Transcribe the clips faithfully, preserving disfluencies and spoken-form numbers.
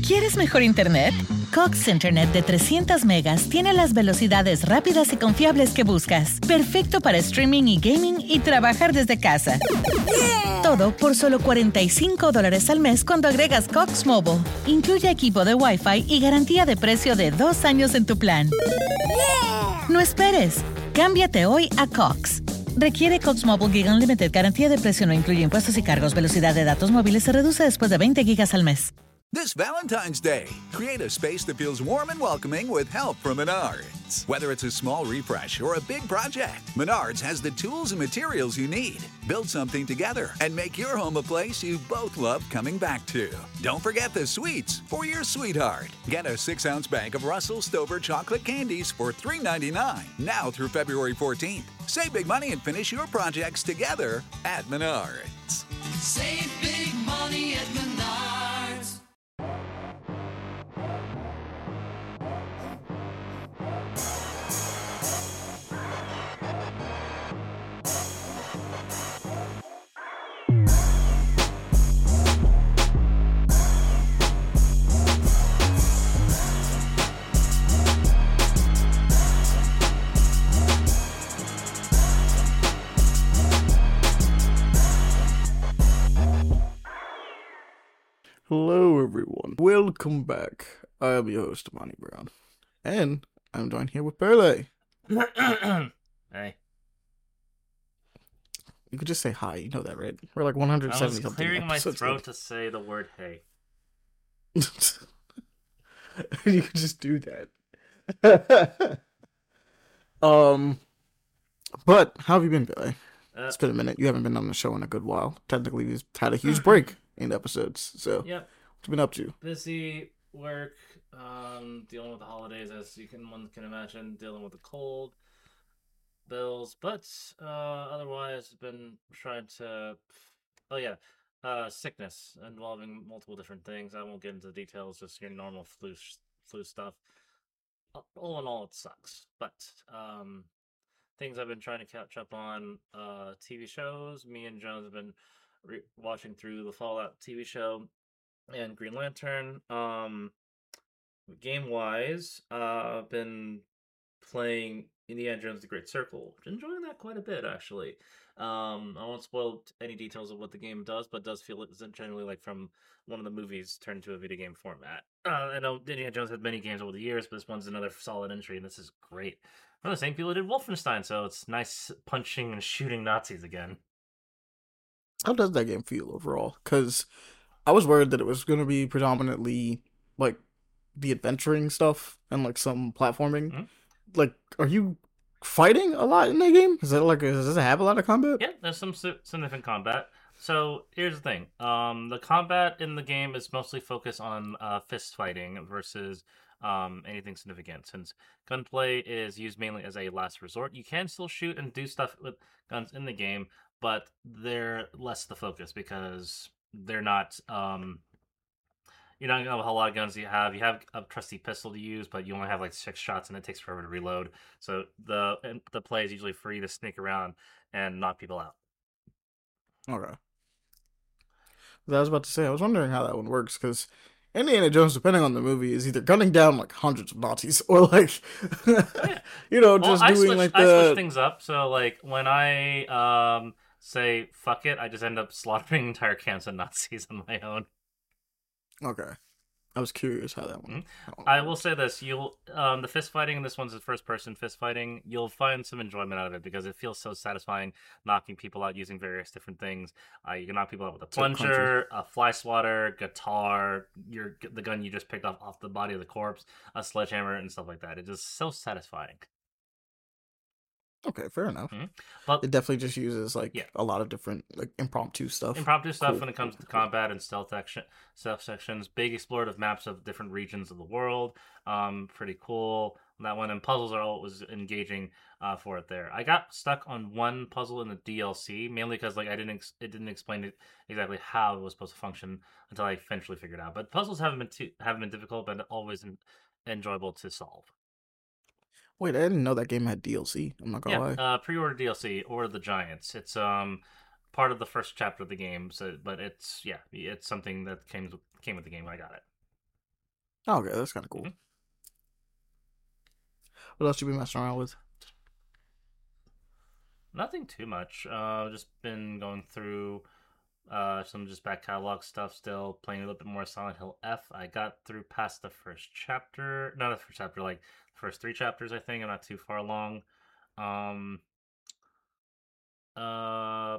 ¿Quieres mejor internet? Cox Internet de trescientos megas tiene las velocidades rápidas y confiables que buscas. Perfecto para streaming y gaming y trabajar desde casa. Yeah. Todo por solo cuarenta y cinco dólares al mes cuando agregas Cox Mobile. Incluye equipo de Wi-Fi y garantía de precio de dos años en tu plan. Yeah. No esperes. Cámbiate hoy a Cox. Requiere Cox Mobile Gig Unlimited. Garantía de precio no incluye impuestos y cargos. Velocidad de datos móviles se reduce después de veinte gigas al mes. This Valentine's Day, create a space that feels warm and welcoming with help from Menards. Whether it's a small refresh or a big project, Menards has the tools and materials you need. Build something together and make your home a place you both love coming back to. Don't forget the sweets for your sweetheart. Get a six-ounce bag of Russell Stover chocolate candies for three ninety-nine now through February fourteenth. Save big money and finish your projects together at Menards. Save big money at Menards. Hello everyone, welcome back. I am your host, Monty Brown, and I'm joined here with Perle. Hey. You could just say hi, you know that, right? We're like one hundred seventy I was something clearing my episodes throat in. to say the word hey. You could just do that. um, but how have you been, Perle? Uh, It's been a minute. You haven't been on the show in a good while. Technically, we've had a huge break in episodes, so Yep. what you been up to? Busy work, um, dealing with the holidays, as you can one can imagine, dealing with the cold, bills, but uh, otherwise, been trying to. Oh yeah, uh, sickness involving multiple different things. I won't get into the details. Just your normal flu flu stuff. All in all, it sucks. But um, things I've been trying to catch up on. Uh, T V shows. Me and Jones have been re- watching through the Fallout T V show and Green Lantern. Um, game wise, uh, I've been playing Indiana Jones: The Great Circle. Enjoying that quite a bit, actually. Um, I won't spoil any details of what the game does, but it does feel it's generally like from one of the movies turned to a video game format. Uh, I know Indiana Jones had many games over the years, but this one's another solid entry, and this is great. From the same people who did Wolfenstein, so it's nice punching and shooting Nazis again. How does that game feel overall? Because I was worried that it was going to be predominantly like the adventuring stuff and like some platforming. Mm-hmm. Like, are you fighting a lot in the game? Is that like, does it have a lot of combat? Yeah, there's some significant combat. So here's the thing: um, the combat in the game is mostly focused on uh, fist fighting versus um, anything significant. Since gunplay is used mainly as a last resort, you can still shoot and do stuff with guns in the game, but they're less the focus because they're not. Um, You're not gonna have a whole lot of guns you have. You have a trusty pistol to use, but you only have like six shots, and it takes forever to reload. So the the play is usually free to sneak around and knock people out. Okay. I was about to say, I was wondering how that one works, because Indiana Jones, depending on the movie, is either gunning down like hundreds of Nazis or like, Oh, yeah. you know, Well, just I doing switch, like I the. switch things up. So like when I um say fuck it, I just end up slaughtering entire camps of Nazis on my own. Okay. I was curious how that one. Mm-hmm. How one I works. will say this: you'll um the fist fighting, and this one's a first person fist fighting. You'll find some enjoyment out of it because it feels so satisfying, knocking people out using various different things. Uh, you can knock people out with a So plunger, a fly swatter, guitar, your the gun you just picked off off the body of the corpse, a sledgehammer, and stuff like that. It's just so satisfying. Okay, fair enough. Mm-hmm. But It definitely just uses like Yeah. a lot of different like impromptu stuff. impromptu stuff Cool, when it comes cool, to cool. combat and stealth action, stealth sections, big explorative maps of different regions of the world. Um, pretty cool. That one, and puzzles are always engaging uh, for it. There, I got stuck on one puzzle in the D L C mainly because like I didn't ex- it didn't explain it exactly how it was supposed to function until I eventually figured it out. But puzzles haven't been too, haven't been difficult, but always en- enjoyable to solve. Wait, I didn't know that game had D L C. I'm not gonna Yeah, lie. uh, pre-order D L C or the Giants. It's um part of the first chapter of the game. So, but it's yeah, it's something that came came with the game. I got it. Oh, okay, that's kind of cool. Mhm. What else you been messing around with? Nothing too much. Uh, just been going through uh some just back catalog stuff. Still playing a little bit more Silent Hill F. I got through past the first chapter, not the first chapter, like first three chapters. I think I'm not too far along. Um. Uh.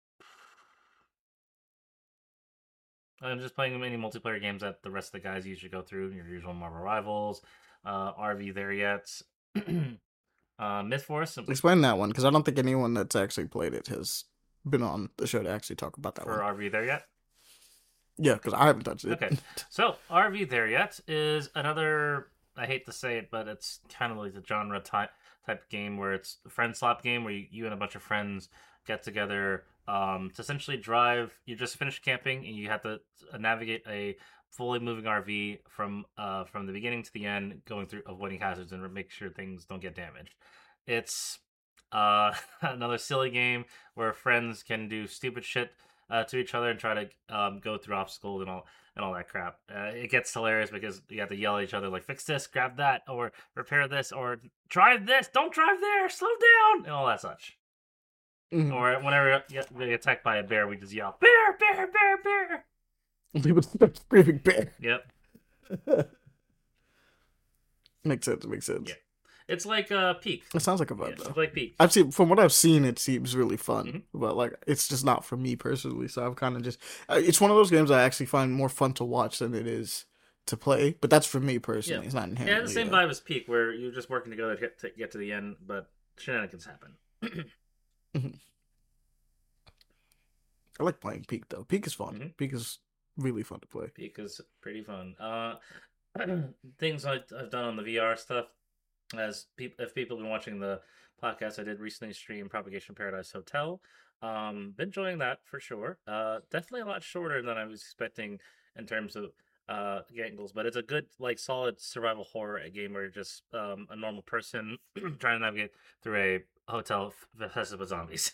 I'm just playing many multiplayer games that the rest of the guys usually go through. Your usual Marvel Rivals, uh, R V there yet, uh, Myth Force Explain that one, because I don't think anyone that's actually played it has been on the show to actually talk about that for one. R V there yet. Yeah, because I haven't touched it. Okay, so R V there yet is another. I hate to say it, but it's kind of like the genre type type game where it's a friend slap game where you, you and a bunch of friends get together um, to essentially drive. You just finished camping and you have to navigate a fully moving R V from uh, from the beginning to the end, going through avoiding hazards and make sure things don't get damaged. It's uh, another silly game where friends can do stupid shit uh, to each other and try to um, go through obstacles and all and all that crap. Uh, it gets hilarious because you have to yell at each other like, fix this, grab that, or repair this, or drive this, don't drive there, slow down, and all that such. Mhm. Or whenever we get attacked by a bear, we just yell, bear, bear, bear, bear. People start screaming bear. Yep. Makes sense, makes sense. Yeah. It's like uh, Peak. It sounds like a Yeah, vibe, it's though. like Peak. I've seen, from what I've seen, it seems really fun, Mhm. but like it's just not for me personally. So I'm kind of just, uh, it's one of those games I actually find more fun to watch than it is to play. But that's for me personally. Yeah. It's not Yeah, inherently. the same uh, vibe as Peak, where you're just working together to get to, get to the end, but shenanigans happen. I like playing Peak though. Peak is fun. Mhm. Peak is really fun to play. Peak is pretty fun. Uh, things I, I've done on the V R stuff, as people, if people have been watching the podcast, I did recently stream Propagation Paradise Hotel. Um, been enjoying that for sure. Uh, definitely a lot shorter than I was expecting in terms of uh angles, but it's a good, like, solid survival horror game where you're just um a normal person trying to navigate through a hotel infested with zombies.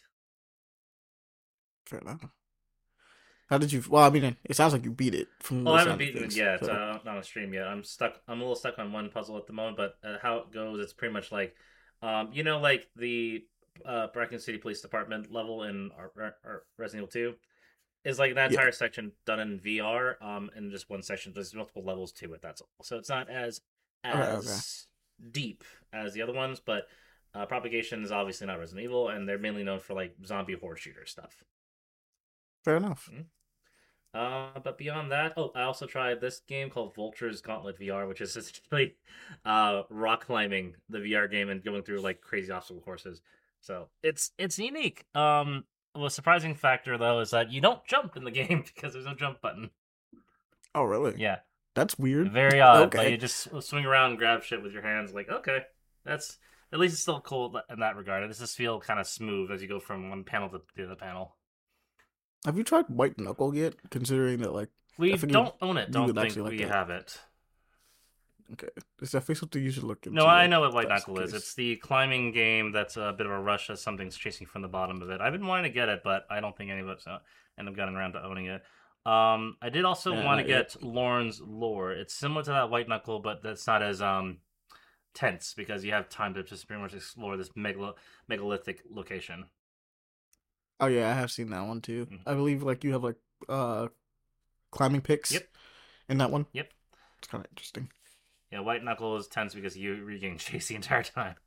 Fair enough. How did you? Well, I mean, it sounds like you beat it from. Well, the I haven't sound of beaten it things, yet. so- Uh, not on stream yet. I'm stuck. I'm a little stuck on one puzzle at the moment, but uh, how it goes, it's pretty much like, um, you know, like the uh, Raccoon City Police Department level in our, our, our Resident Evil two is like that Yeah. entire section done in V R, um, in just one section. There's multiple levels to it. That's all. So it's not as Okay, as deep as the other ones, but uh, Propagation is obviously not Resident Evil, and they're mainly known for like zombie horde shooter stuff. Fair enough. Uh, but beyond that, oh, I also tried this game called Vulture's Gauntlet V R, which is essentially uh, rock climbing the V R game and going through like crazy obstacle courses. So it's it's unique. Um, the surprising factor though is that you don't jump in the game because there's no jump button. Oh, really? Yeah, That's weird. very odd. Okay. Like you just swing around and grab shit with your hands. Like, okay, that's at least it's still cool in that regard. It does just feel kind of smooth as you go from one panel to the other panel. Have you tried White Knuckle yet? Considering that, like, We I think don't own it. you Don't would think actually like we that. have it. okay, it's definitely something you should look into. No, I know what if White that's the Knuckle is. case. It's the climbing game that's a bit of a rush as something's chasing from the bottom of it. I've been wanting to get it, but I don't think any of us uh, end up getting around to owning it. Um, I did also Yeah, want to not yet. get Lorne's Lore. It's similar to that White Knuckle, but that's not as um tense because you have time to just pretty much explore this megalo- megalithic location. Oh yeah, I have seen that one too. Mhm. I believe like you have like uh climbing picks. Yep. In that one. Yep. It's kind of interesting. Yeah, White Knuckle is tense because you regain chase the entire time.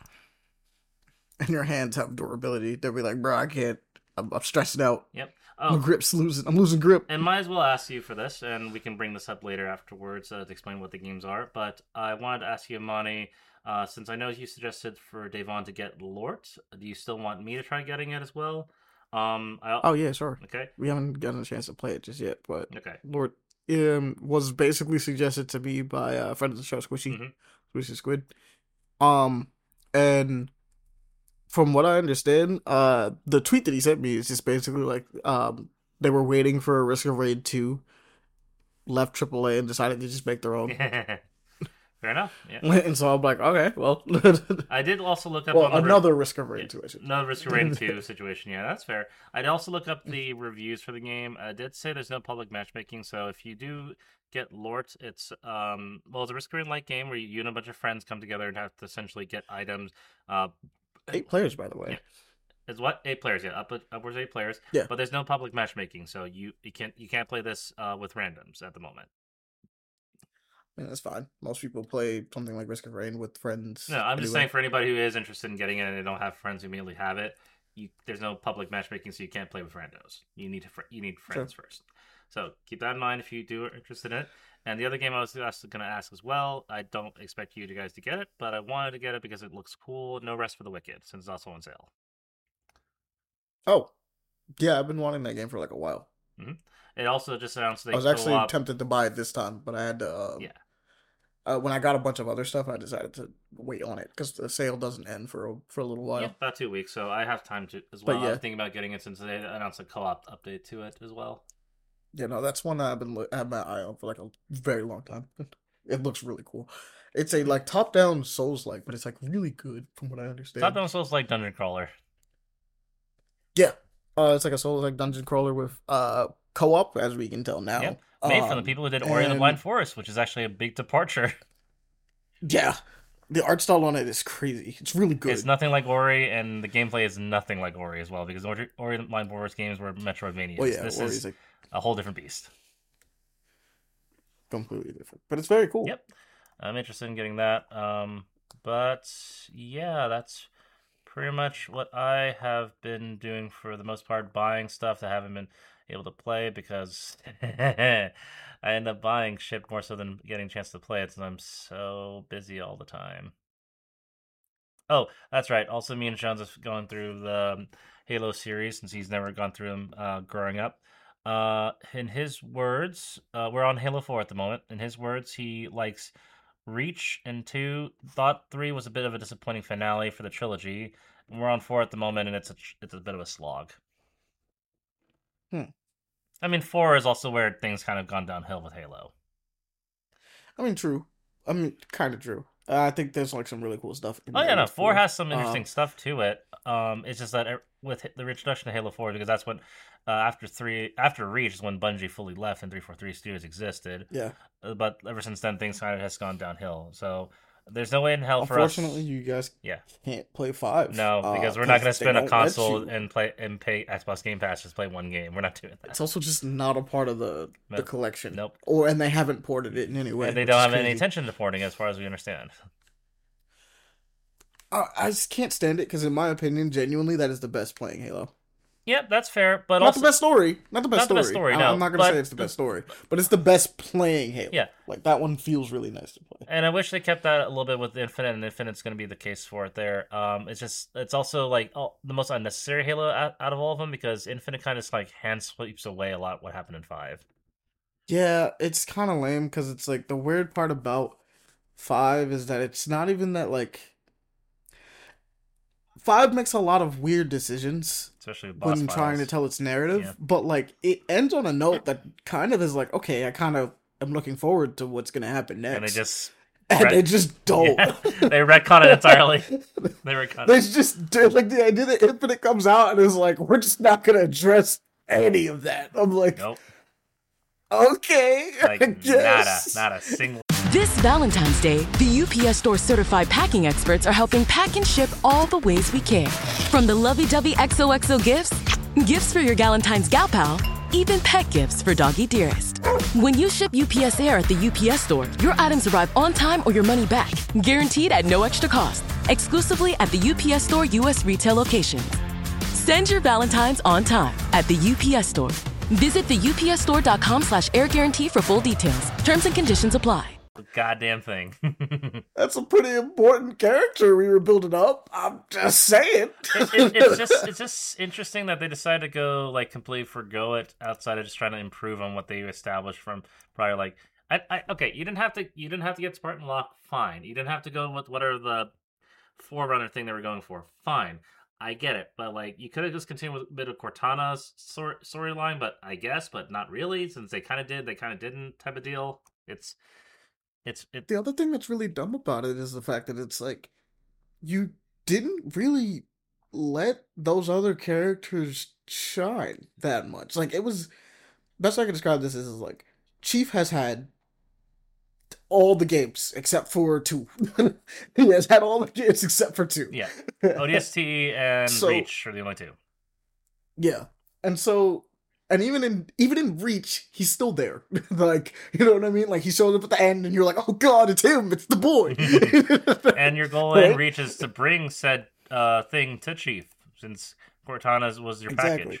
And your hands have durability. They'll be like, bro, I can't. I'm, I'm stressed out. Yep. My Oh, grip's losing. I'm losing grip. and might as well ask you for this, and we can bring this up later afterwards uh, to explain what the games are. But I wanted to ask you, Amani, uh, since I know you suggested for Davon to get Lort, do you still want me to try getting it as well? Um, I, Oh yeah, sure. okay, We haven't gotten a chance to play it just yet, but okay, Lord um was basically suggested to me by a friend of the show, Squishy, Mhm. Squishy Squid. Um, and from what I understand, uh, the tweet that he sent me is just basically like, um, they were waiting for Risk of Raid two, left triple A, and decided to just make their own. Fair enough. Yeah. And so I'm like, okay, well, I did also look up well, on the re- another Risk of Rain Yeah, situation. another Risk of Rain two situation. Yeah, that's fair. I'd also look up the reviews for the game. I did say there's no public matchmaking, so if you do get Lort, it's um well, it's a Risk of Rain like game where you, you and a bunch of friends come together and have to essentially get items. Uh, Eight players, by the way. Yeah. It's what eight players? Yeah, up upwards of eight players. Yeah. But there's no public matchmaking, so you, you can't you can't play this uh, with randoms at the moment. I mean, that's fine. Most people play something like Risk of Rain with friends. No, I'm just anyway. saying for anybody who is interested in getting it and they don't have friends who immediately have it, you, there's no public matchmaking, so you can't play with randos. You need to fr- you need friends Sure. first. So keep that in mind if you do are interested in it. And the other game I was also going to ask as well, I don't expect you guys to get it, but I wanted to get it because it looks cool. No Rest for the Wicked, since it's also on sale. Oh, yeah, I've been wanting that game for like a while. Mm-hmm. It also just announced they I was actually co-op... tempted to buy it this time, but I had to. Uh, Yeah. Uh, when I got a bunch of other stuff, I decided to wait on it because the sale doesn't end for a, for a little while. Yeah, about two weeks, so I have time to as But well. I yeah. was thinking about getting it since they announced a co-op update to it as well. Yeah, no, that's one that I've been lo- had my eye on for like a very long time. It looks really cool. It's a like top-down Souls-like, but it's like really good from what I understand. Top Down Souls like dungeon crawler. Yeah, uh, it's like a Souls-like dungeon crawler with uh co-op, as we can tell now. Yep. Made from the Um, people who did Ori and the and- Blind Forest, which is actually a big departure. Yeah, the art style on it is crazy. It's really good. It's nothing like Ori, and the gameplay is nothing like Ori as well, because Ori, Ori and the Blind Forest games were Metroidvanias. Well, yeah, this Ori's is like a whole different beast. completely different, but it's very cool. Yep. I'm interested in getting that. Um, but yeah, that's pretty much what I have been doing for the most part, buying stuff that I haven't been able to play because I end up buying shit more so than getting a chance to play it since I'm so busy all the time. Oh, that's right. Also, me and John's have gone through the um, Halo series since he's never gone through them uh, growing up. Uh, in his words, uh, we're on Halo four at the moment. In his words, he likes Reach and two. Thought three was a bit of a disappointing finale for the trilogy. We're on four at the moment, and it's a it's a bit of a slog. Hmm. I mean, four is also where things kind of gone downhill with Halo. I mean, true. I mean, kind of true. Uh, I think there's like some really cool stuff. In Oh there yeah, no, with four has some interesting Um, stuff to it. Um, it's just that er- with the introduction of Halo Four, because that's when uh, after three, after Reach is when Bungie fully left and three forty-three Studios existed. Yeah. Uh, But ever since then, things kind of has gone downhill. So there's no way in hell for Unfortunately, us. you guys Yeah. can't play five. No, uh, because we're not going to they spend a don't let console you. and play and pay Xbox Game Pass just play one game. We're not doing that. It's also just not a part of the the Nope. collection. Nope. Or and they haven't ported it in any way. And they which don't is have any crazy. intention to porting, as far as we understand. Uh, I just can't stand it because, in my opinion, genuinely, that is the best playing Halo. Yep, that's fair. But Not also, the best story. Not the best Not the story. best story, I- no, I'm not gonna but- say it's the best story, but it's the best playing Halo. Yeah. Like that one feels really nice to play. And I wish they kept that a little bit with Infinite, and Infinite's going to be the case for it there. Um, it's just, it's also like oh, the most unnecessary Halo out, out of all of them because Infinite kind of just like hand sweeps away a lot what happened in five. Yeah, it's kind of lame because it's like the weird part about five is that it's not even that like five makes a lot of weird decisions Especially with boss when trying to files. tell its narrative, Yeah. but like it ends on a note that kind of is like, okay, I kind of am looking forward to what's gonna happen next, And they just, and ret- they just don't. Yeah, they retcon it entirely. They retcon They it. just do like the idea that Infinite comes out and is like, we're just not gonna address any of that. I'm like, Nope. okay, Like, I nada, guess. not a single. This Valentine's Day, the U P S Store certified packing experts are helping pack and ship all the ways we care. From the lovey-dovey X O X O gifts, gifts for your Galentine's gal pal, even pet gifts for doggy dearest. When you ship U P S Air at the U P S Store, your items arrive on time or your money back, guaranteed at no extra cost, exclusively at the U P S Store U S retail locations. Send your Valentine's on time at the U P S Store. Visit the U P S store dot com slash air guarantee for full details. Terms and conditions apply. Goddamn thing. That's a pretty important character we were building up. I'm just saying. it, it, it's just it's just interesting that they decided to go like completely forgo it outside of just trying to improve on what they established from prior. Like, I, I okay, you didn't have to you didn't have to get Spartan Lock, fine. You didn't have to go with whatever the Forerunner thing they were going for, fine. I get it, but like you could have just continued with a bit of Cortana's story storyline, but I guess, but not really, since they kind of did, they kind of didn't type of deal. It's It's it. The other thing that's really dumb about it is the fact that it's like you didn't really let those other characters shine that much. Like it was best I can describe this is, is like Chief has had all the games except for two. He has had all the games except for two. Yeah, O D S T and So- Reach are the only two. Yeah. And so and even in even in Reach, he's still there. Like, you know what I mean? Like he shows up at the end and you're like, oh god, it's him, it's the boy. And your goal Right? in Reach is to bring said uh, thing to Chief, since Cortana's was your Exactly. package.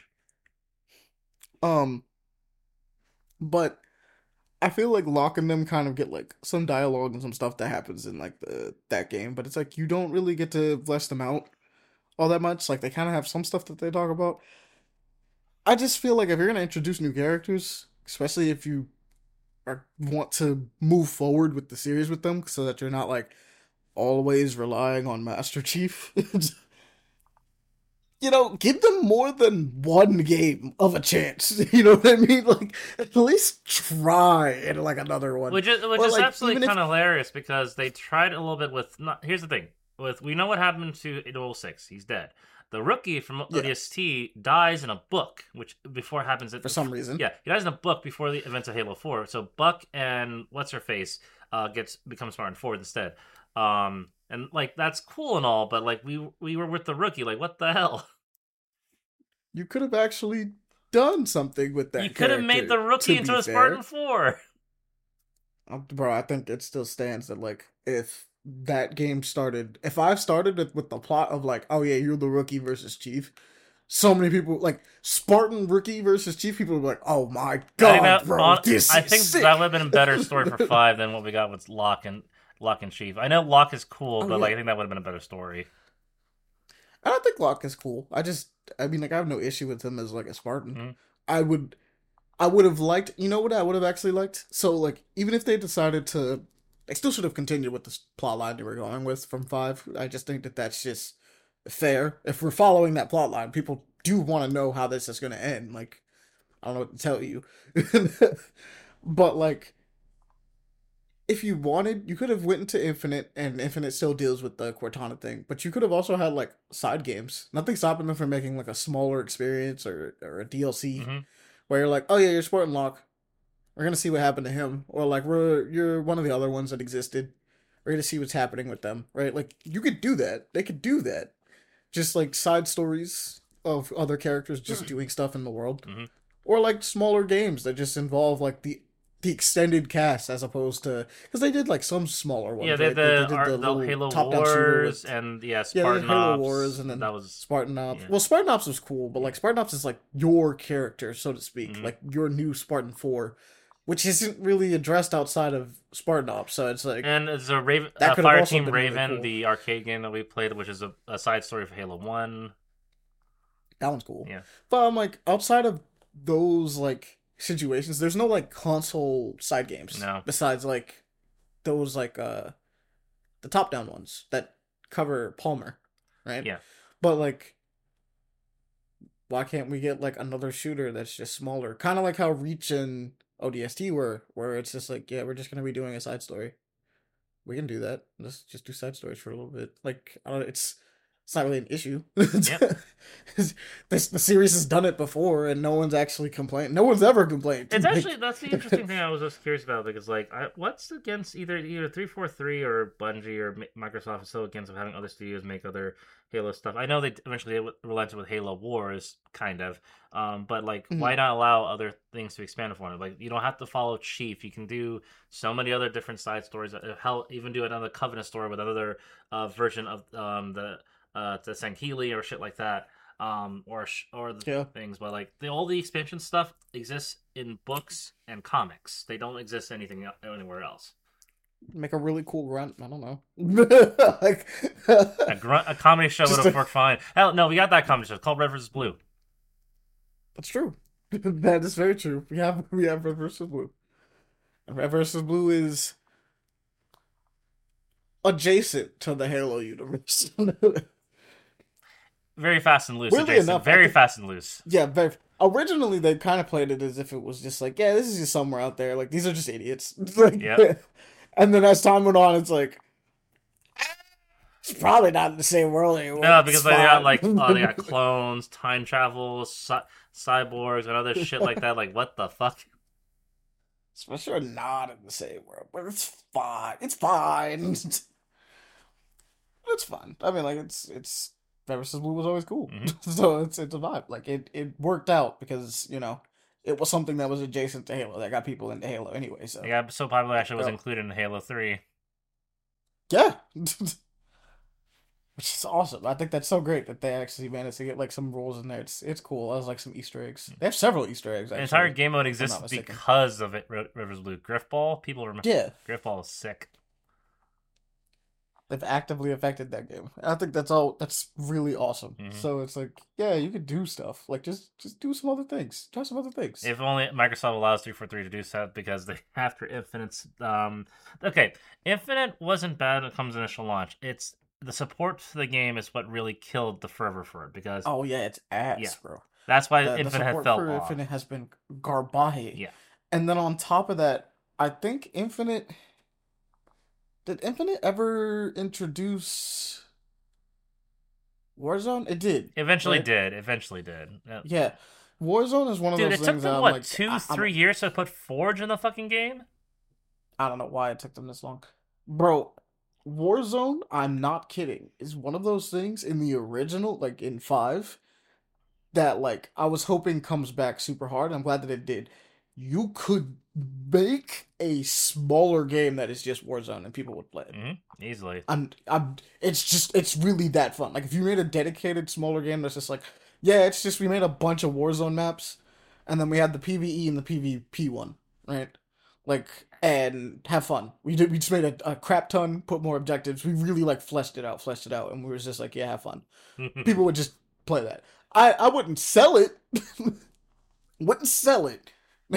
Um but I feel like Locke and them kind of get like some dialogue and some stuff that happens in like the that game, but it's like you don't really get to flesh them out all that much. Like they kind of have some stuff that they talk about. I just feel like if you're gonna introduce new characters, especially if you are want to move forward with the series with them, so that you're not like always relying on Master Chief. You know, give them more than one game of a chance. You know what I mean? Like, at least try in like another one. Which is which Or, is like, absolutely even if- kind of hilarious because they tried a little bit with. Not, here's the thing: with we know what happened to eight oh six. He's dead. The rookie from Yeah. O D S T dies in a book, which before happens at, For some reason. Yeah, he dies in a book before the events of Halo Four. So Buck and what's her face uh, gets becomes Spartan Four instead. Um, and like that's cool and all, but like we we were with the rookie. Like what the hell? You could have actually done something with that. You could have made the character, rookie to into be a Spartan fair. Four. Um, Bro, I think it still stands that like if that game started, if I started it with the plot of like, oh yeah, you're the rookie versus Chief, so many people like Spartan rookie versus Chief, people would be like, oh my I think, god, that, bro, hon- this I is think sick. that would have been a better story for five than what we got with Locke and Locke and Chief. I know Locke is cool, Oh, but yeah. like I think that would have been a better story. I don't think Locke is cool. I just, I mean, like, I have no issue with him as like a Spartan. Mhm. I would, I would have liked. You know what I would have actually liked? So like, even if they decided to, they still should have continued with the plot line they were going with from five. I just think that that's just fair. If we're following that plot line, people do want to know how this is going to end. Like, I don't know what to tell you, but like. If you wanted, you could have went into Infinite, and Infinite still deals with the Cortana thing. But you could have also had like side games. Nothing stopping them from making like a smaller experience or or a D L C Mhm. where you're like, oh yeah, you're Spartan Locke. We're gonna see what happened to him, or like we're you're one of the other ones that existed. We're gonna see what's happening with them, right? Like you could do that. They could do that. Just like side stories of other characters just doing stuff in the world, Mhm. or like smaller games that just involve like the the extended cast as opposed to because they did like some smaller ones. Yeah, they right? the, did ar- the, little Halo top-down shooter Wars with- and yeah, yeah, they Spartan did Halo Ops. Wars and then that was Spartan Ops. yeah. Well, Spartan Ops was cool, but like Spartan Ops is like your character, so to speak, Mhm. like your new Spartan Four, which isn't really addressed outside of Spartan Ops. So it's like and it's a Raven, That uh, could have Fire also Team been really Raven, cool. the arcade game that we played, which is a, a side story for Halo One. that one's cool. Yeah. But I'm like outside of those like situations, there's no like console side games. No. Besides like those like uh the top down ones that cover Palmer, right? Yeah. But like why can't we get like another shooter that's just smaller? Kind of like how Reach and O D S T were, where it's just like, yeah, we're just gonna be doing a side story. We can do that. Let's just do side stories for a little bit. Like I don't know, it's it's not really an issue. this the series has done it before, and no one's actually complained. No one's ever complained. It's Like, actually that's the interesting thing I was just curious about because like I, what's against either either three forty-three or Bungie or Mi- Microsoft is so against of having other studios make other Halo stuff. I know they eventually relented with Halo Wars, kind of, um, but like Mhm. why not allow other things to expand upon it? Like you don't have to follow Chief. You can do so many other different side stories. Uh, Hell, even do another Covenant story with another uh, version of um, the uh, the Sangheili or shit like that. Um, or sh- or the Yeah. things, but like the, all the expansion stuff exists in books and comics. They don't exist anything el- anywhere else. make a really cool grunt. I don't know. like A, grunt, a comedy show would Just have a- worked fine. Hell, no, we got that comedy show it's called Red versus Blue. That's true. That is very true. We have we have Red versus Blue. And Red versus Blue is adjacent to the Halo universe. Very fast and loose. Weirdly Adjacent. enough, I very think- fast and loose. Yeah, very. Originally, they kind of played it as if it was just like, yeah, this is just somewhere out there. Like these are just idiots. Like, Yep. And then as time went on, it's like, it's probably not in the same world anymore. No, because It's they got fine. like oh, they got clones, time travel, cy- cyborgs, and other shit like that. Like, what the fuck? It's for sure not in the same world, but it's fine. It's fine. It's fun. I mean, like it's it's Red versus. Blue was always cool, Mhm. so it's it's a vibe. Like it it worked out because you know it was something that was adjacent to Halo that got people into Halo anyway. So Yeah, so popular actually was Yeah. included in Halo three. yeah, which is awesome. I think that's so great that they actually managed to get like some rules in there. It's it's cool. I was like some Easter eggs. They have several Easter eggs. The Actually. entire game mode not exists mistaken. because of it. Red Rivers Blue, Griffball. People remember. Yeah, Griffball is sick. they've actively affected that game. I think that's all. That's really awesome. Mhm. So it's like, yeah, you could do stuff. Like just just do some other things. Try some other things. If only Microsoft allows three forty-three to do so, because they after Infinite's um okay, Infinite wasn't bad when it comes to initial launch. It's the support for the game is what really killed the fervor for it, because Oh yeah, it's ass, Yeah. bro. that's why The, the Infinite had support fell for off. Infinite has been garbage. Yeah. And then on top of that, I think Infinite did Infinite ever introduce Warzone? It did. Eventually right? did. Eventually did. Yeah. Yeah. Warzone is one of Dude, those it took things them that I'm what like, two, I, I'm- three years to put Forge in the fucking game. I don't know why it took them this long. Bro, Warzone, I'm not kidding, is one of those things in the original, like in five, that like I was hoping comes back super hard. I'm glad that it did. You could make a smaller game that is just Warzone and people would play it. Mm-hmm. Easily. I'm I'm it's just it's really that fun. Like if you made a dedicated smaller game that's just like, yeah, it's just we made a bunch of Warzone maps and then we had the PvE and the PvP one, right? Like and have fun. We did we just made a, a crap ton, put more objectives. We really like fleshed it out, fleshed it out, and we were just like, yeah, have fun. People would just play that. I I wouldn't sell it. Wouldn't sell it.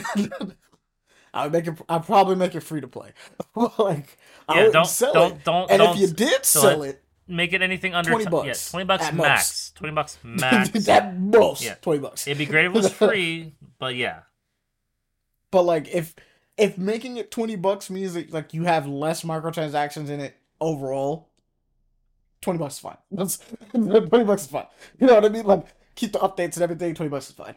I would make it. I'd probably make it free to play. like I Yeah, wouldn't don't- sell don't- it. don't- And don't if you s- did so sell it- it, Make it anything under twenty t- bucks Yeah, twenty bucks at max. most. Twenty bucks max. at most Yeah. twenty bucks. It'd be great if it was free, but yeah. But like if if making it twenty bucks means that like you have less microtransactions in it overall, twenty bucks is fine. That's twenty bucks is fine. You know what I mean? Like keep the updates and everything. Twenty bucks is fine.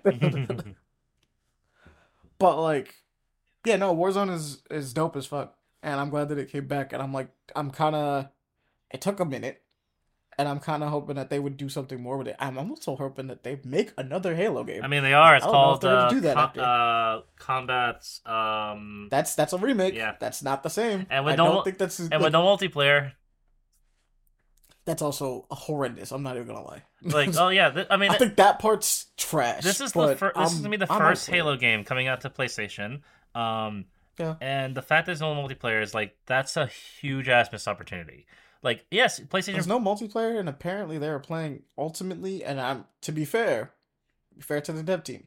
But like, yeah, no, Warzone is is dope as fuck, and I'm glad that it came back. And I'm like, I'm kind of. It took a minute, and I'm kind of hoping that they would do something more with it. I'm also hoping that they make another Halo game. I mean, they are. It's I don't know if called they're gonna uh, do that com- after. uh, Combat's. Um, that's that's a remake. Yeah. That's not the same. And with I no don't mul- think that's and like, with no multiplayer, that's also horrendous. I'm not even gonna lie. like, oh yeah, th- I mean, I think that part's trash. this is the but fir- this is I'm- gonna be the I might first play it. Halo game coming out to PlayStation. Um, Yeah. and the fact there's no multiplayer is like that's a huge ass missed opportunity. Like, yes, PlayStation. There's no multiplayer, and apparently they are playing Ultimately. And I'm to be fair, be fair to the dev team.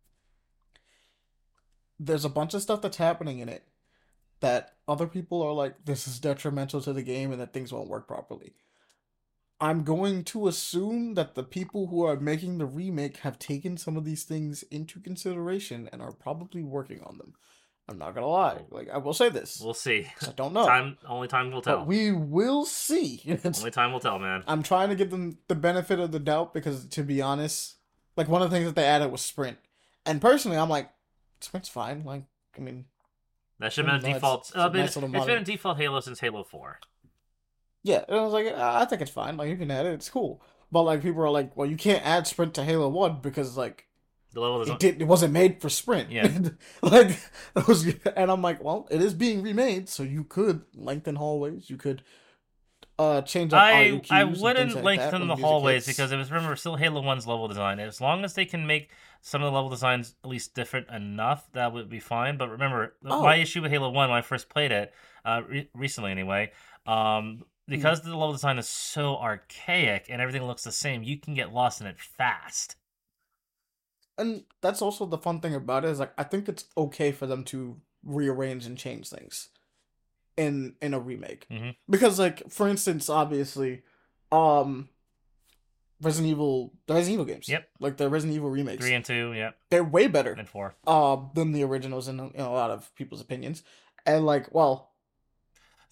There's a bunch of stuff that's happening in it that other people are like, this is detrimental to the game, and that things won't work properly. I'm going to assume that the people who are making the remake have taken some of these things into consideration and are probably working on them. I'm not gonna lie. Like I will say this. We'll see. I don't know. Time only time will tell. But we will see. Only time will tell, man. I'm trying to give them the benefit of the doubt because, to be honest, like one of the things that they added was sprint, and personally, I'm like, sprint's fine. Like, I mean, That should have been a No, it's- default. it's a uh, been- nice little it's been model. a default Halo since Halo Four. yeah. And I was like, I think it's fine. Like, you can add it. It's cool. But like, people are like, well, you can't add sprint to Halo One because like The level it design. did. It wasn't made for sprint. Yeah. like, that was, and I'm like, well, it is being remade, so you could lengthen hallways. You could. Uh, change up I R U Qs I and things wouldn't like lengthen that when the music hallways hits. because it was remember still Halo One's level design. As long as they can make some of the level designs at least different enough, that would be fine. But remember, Oh. my issue with Halo One when I first played it, uh, re- recently anyway, um, because the level design is so archaic and everything looks the same, you can get lost in it fast. And that's also the fun thing about it is like I think it's okay for them to rearrange and change things in in a remake. Mhm. Because like for instance, obviously, um Resident Evil the Resident Evil games. Yep. Like the Resident Evil remakes. Three and two, yeah, They're way better and four. uh than the originals in, in a lot of people's opinions. And like, well,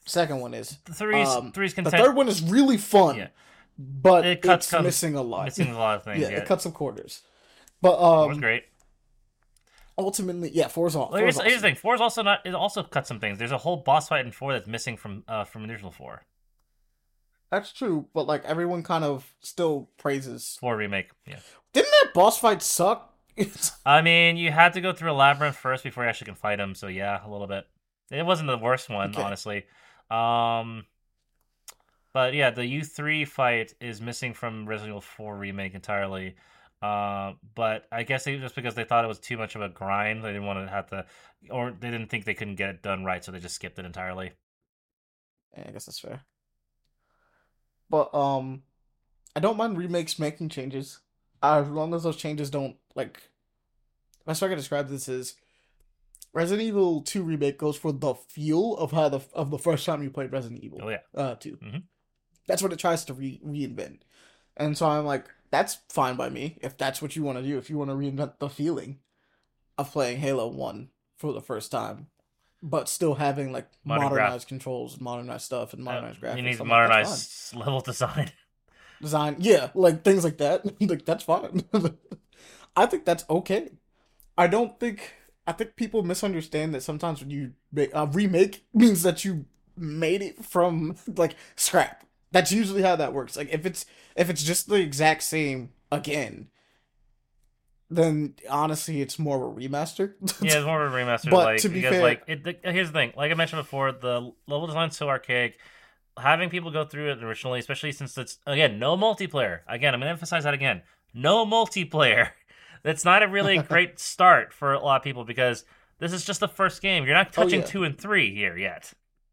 Second one is. The three's Um, three's the content. third one is really fun, Yeah. but It cuts it's some- missing a lot. missing a lot of things. yeah, Yeah, it cuts some quarters. But Four was um, great. ultimately, yeah, four's all. Well, Four's here's, here's the awesome. thing. Four's also not. It also cut some things. There's a whole boss fight in four that's missing from uh from original four. That's true, but like everyone kind of still praises. Four remake. Yeah. Didn't that boss fight suck? I mean, you had to go through a labyrinth first before you actually can fight him. So yeah, a little bit. It wasn't the worst one, Okay. honestly. Um, but yeah, the U three fight is missing from Resident Evil four remake entirely. Uh, but I guess it, just because they thought it was too much of a grind, they didn't want to have to, or they didn't think they couldn't get it done right, so they just skipped it entirely. Yeah, I guess that's fair. But um, I don't mind remakes making changes, uh, as long as those changes don't like. The best way I can describe this is Resident Evil two remake goes for the feel of how the of the first time you played Resident Evil. Oh yeah. Uh, two. Mhm. That's what it tries to re- reinvent, and so I'm like, that's fine by me if that's what you want to do. If you want to reinvent the feeling of playing Halo One for the first time, but still having like Modern graph- modernized controls, modernized stuff, and modernized Uh, graphics. You need I'm like, that's fine. modernized level design. Design, yeah, like things like that. Like that's fine. I think that's okay. I don't think. I think people misunderstand that sometimes when you make a remake means that you made it from like scrap. That's usually how that works. Like if it's if it's just the exact same again, then honestly it's more of a remaster. Yeah, it's more of a remaster. But like, to be because, fair- like, it, the, here's the thing. Like I mentioned before, the level design's so archaic. Having people go through it originally, especially since it's, again, no multiplayer. Again, I'm going to emphasize that again. No multiplayer. That's not a really great start for a lot of people because this is just the first game. You're not Oh, touching yeah. two and three here yet.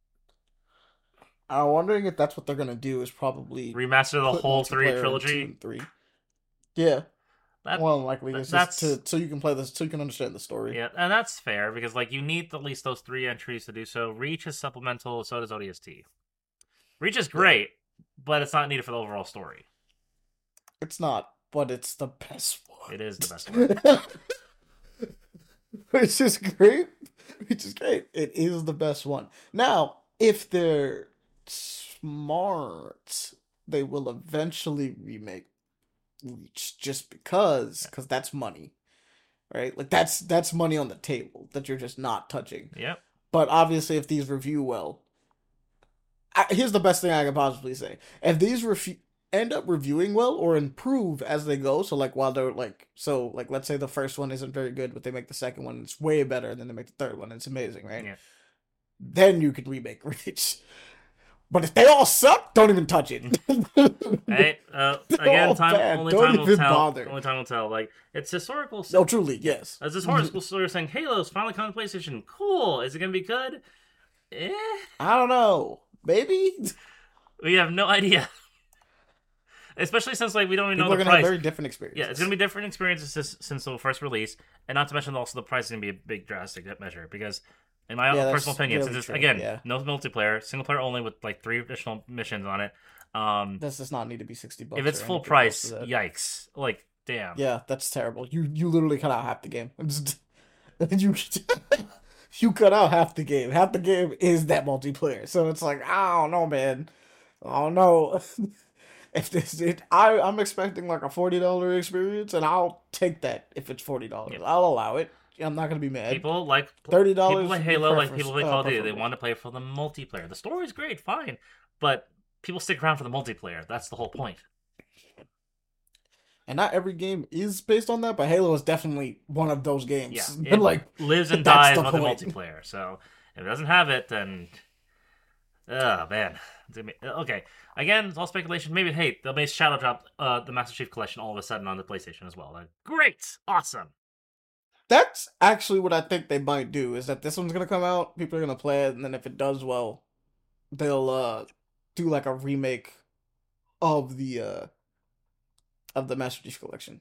I'm wondering if that's what they're gonna do is probably Remaster the put whole three multiplayer in trilogy. two and three. Yeah. That, Well, likely that- it's that's- just to so you can play this, so you can understand the story. Yeah, and that's fair because like you need at least those three entries to do so. Reach is supplemental, so does O D S T. Reach is great, but it's not needed for the overall story. It's not, but it's the best one. It is the best one. Which is great. Which is great. It is the best one. Now, if they're smart, they will eventually remake Reach just because, because that's money, right? Like that's that's money on the table that you're just not touching. Yep. But obviously, if these review well, I, here's the best thing I can possibly say: if these refu- end up reviewing well or improve as they go, so like while they're like, so like let's say the first one isn't very good, but they make the second one, it's way better, and then they make the third one, and it's amazing, right? Yeah. Then you could remake Reach. But if they all suck, don't even touch it. Hey, uh, They're again, all time bad. only Don't time will even tell. bother. Only time will tell. Like it's historical. No, truly, yes. As this historical story saying, Halo's finally coming to PlayStation. Cool. Is it gonna be good? Eh. I don't know. Maybe We have no idea. Especially since like we don't even people know are the gonna have price. very different experiences. Yeah, it's gonna be different experiences since, since the first release, and not to mention also the price is gonna be a big drastic measure because, in my Yeah, own that's personal opinion, really since it's true, again yeah. no multiplayer, single player only with like three additional missions on it. Um, This does not need to be sixty bucks. if it's or full anything price, close to that. yikes! Like damn. Yeah, that's terrible. You you literally cut out half the game. you you cut out half the game. Half the game is that multiplayer. So it's like I don't know, man. I don't know. If this it, I I'm expecting like a forty dollar experience, and I'll take that if it's forty dollars. Yeah. I'll allow it. I'm not gonna be mad. People like thirty dollars People like would be Halo, like prefer- people like uh, Call of Duty. They preferable. want to play for the multiplayer. The story's great, fine, but people stick around for the multiplayer. That's the whole point. And not every game is based on that, but Halo is definitely one of those games. Yeah, it like lives and that's dies the with the point. multiplayer. So if it doesn't have it, then oh man, It's gonna be- okay. Again, it's all speculation. Maybe hey, they'll make Shadow Drop uh, the Master Chief Collection all of a sudden on the PlayStation as well. Like, great, awesome. That's actually what I think they might do. Is that this one's gonna come out, people are gonna play it, and then if it does well, they'll uh do like a remake of the uh of the Master Chief Collection,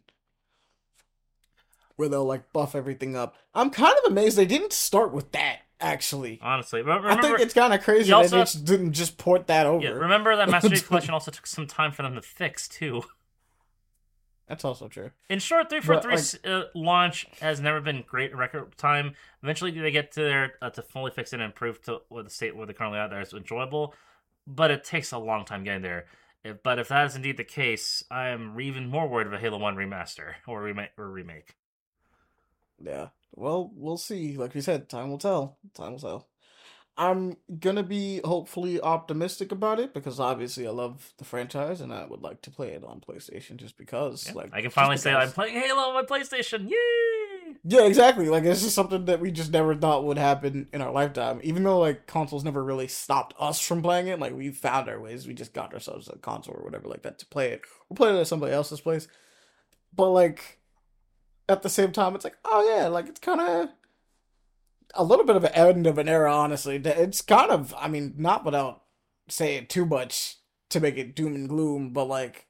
where they'll like buff everything up. I'm kind of amazed they didn't start with that. Actually, Honestly, Re- remember, I think it's kind of crazy you that also- they just didn't just port that over. yeah, remember that Master Chief Collection also took some time for them to fix too. That's also true. In short, three But, forty-three like- uh, launch has never been great record time. Eventually, they get to their uh, to fully fix it and improve to what the state where they're currently at. There is enjoyable, but it takes a long time getting there. If, but if that is indeed the case, I am even more worried of a Halo One remaster or remake or remake. Yeah. Well, we'll see. Like we said, time will tell. Time will tell. I'm gonna be hopefully optimistic about it because obviously I love the franchise and I would like to play it on PlayStation just because. Yeah, Like I can just finally say because. I'm playing Halo on my PlayStation. Yay! Yeah, exactly. Like it's just something that we just never thought would happen in our lifetime. Even though like consoles never really stopped us from playing it, like we found our ways. We just got ourselves a console or whatever like that to play it. We're playing it at somebody else's place, but like at the same time, it's like, oh yeah, like it's kind of a little bit of an end of an era. Honestly, it's kind of. I mean, not without saying too much to make it doom and gloom, but like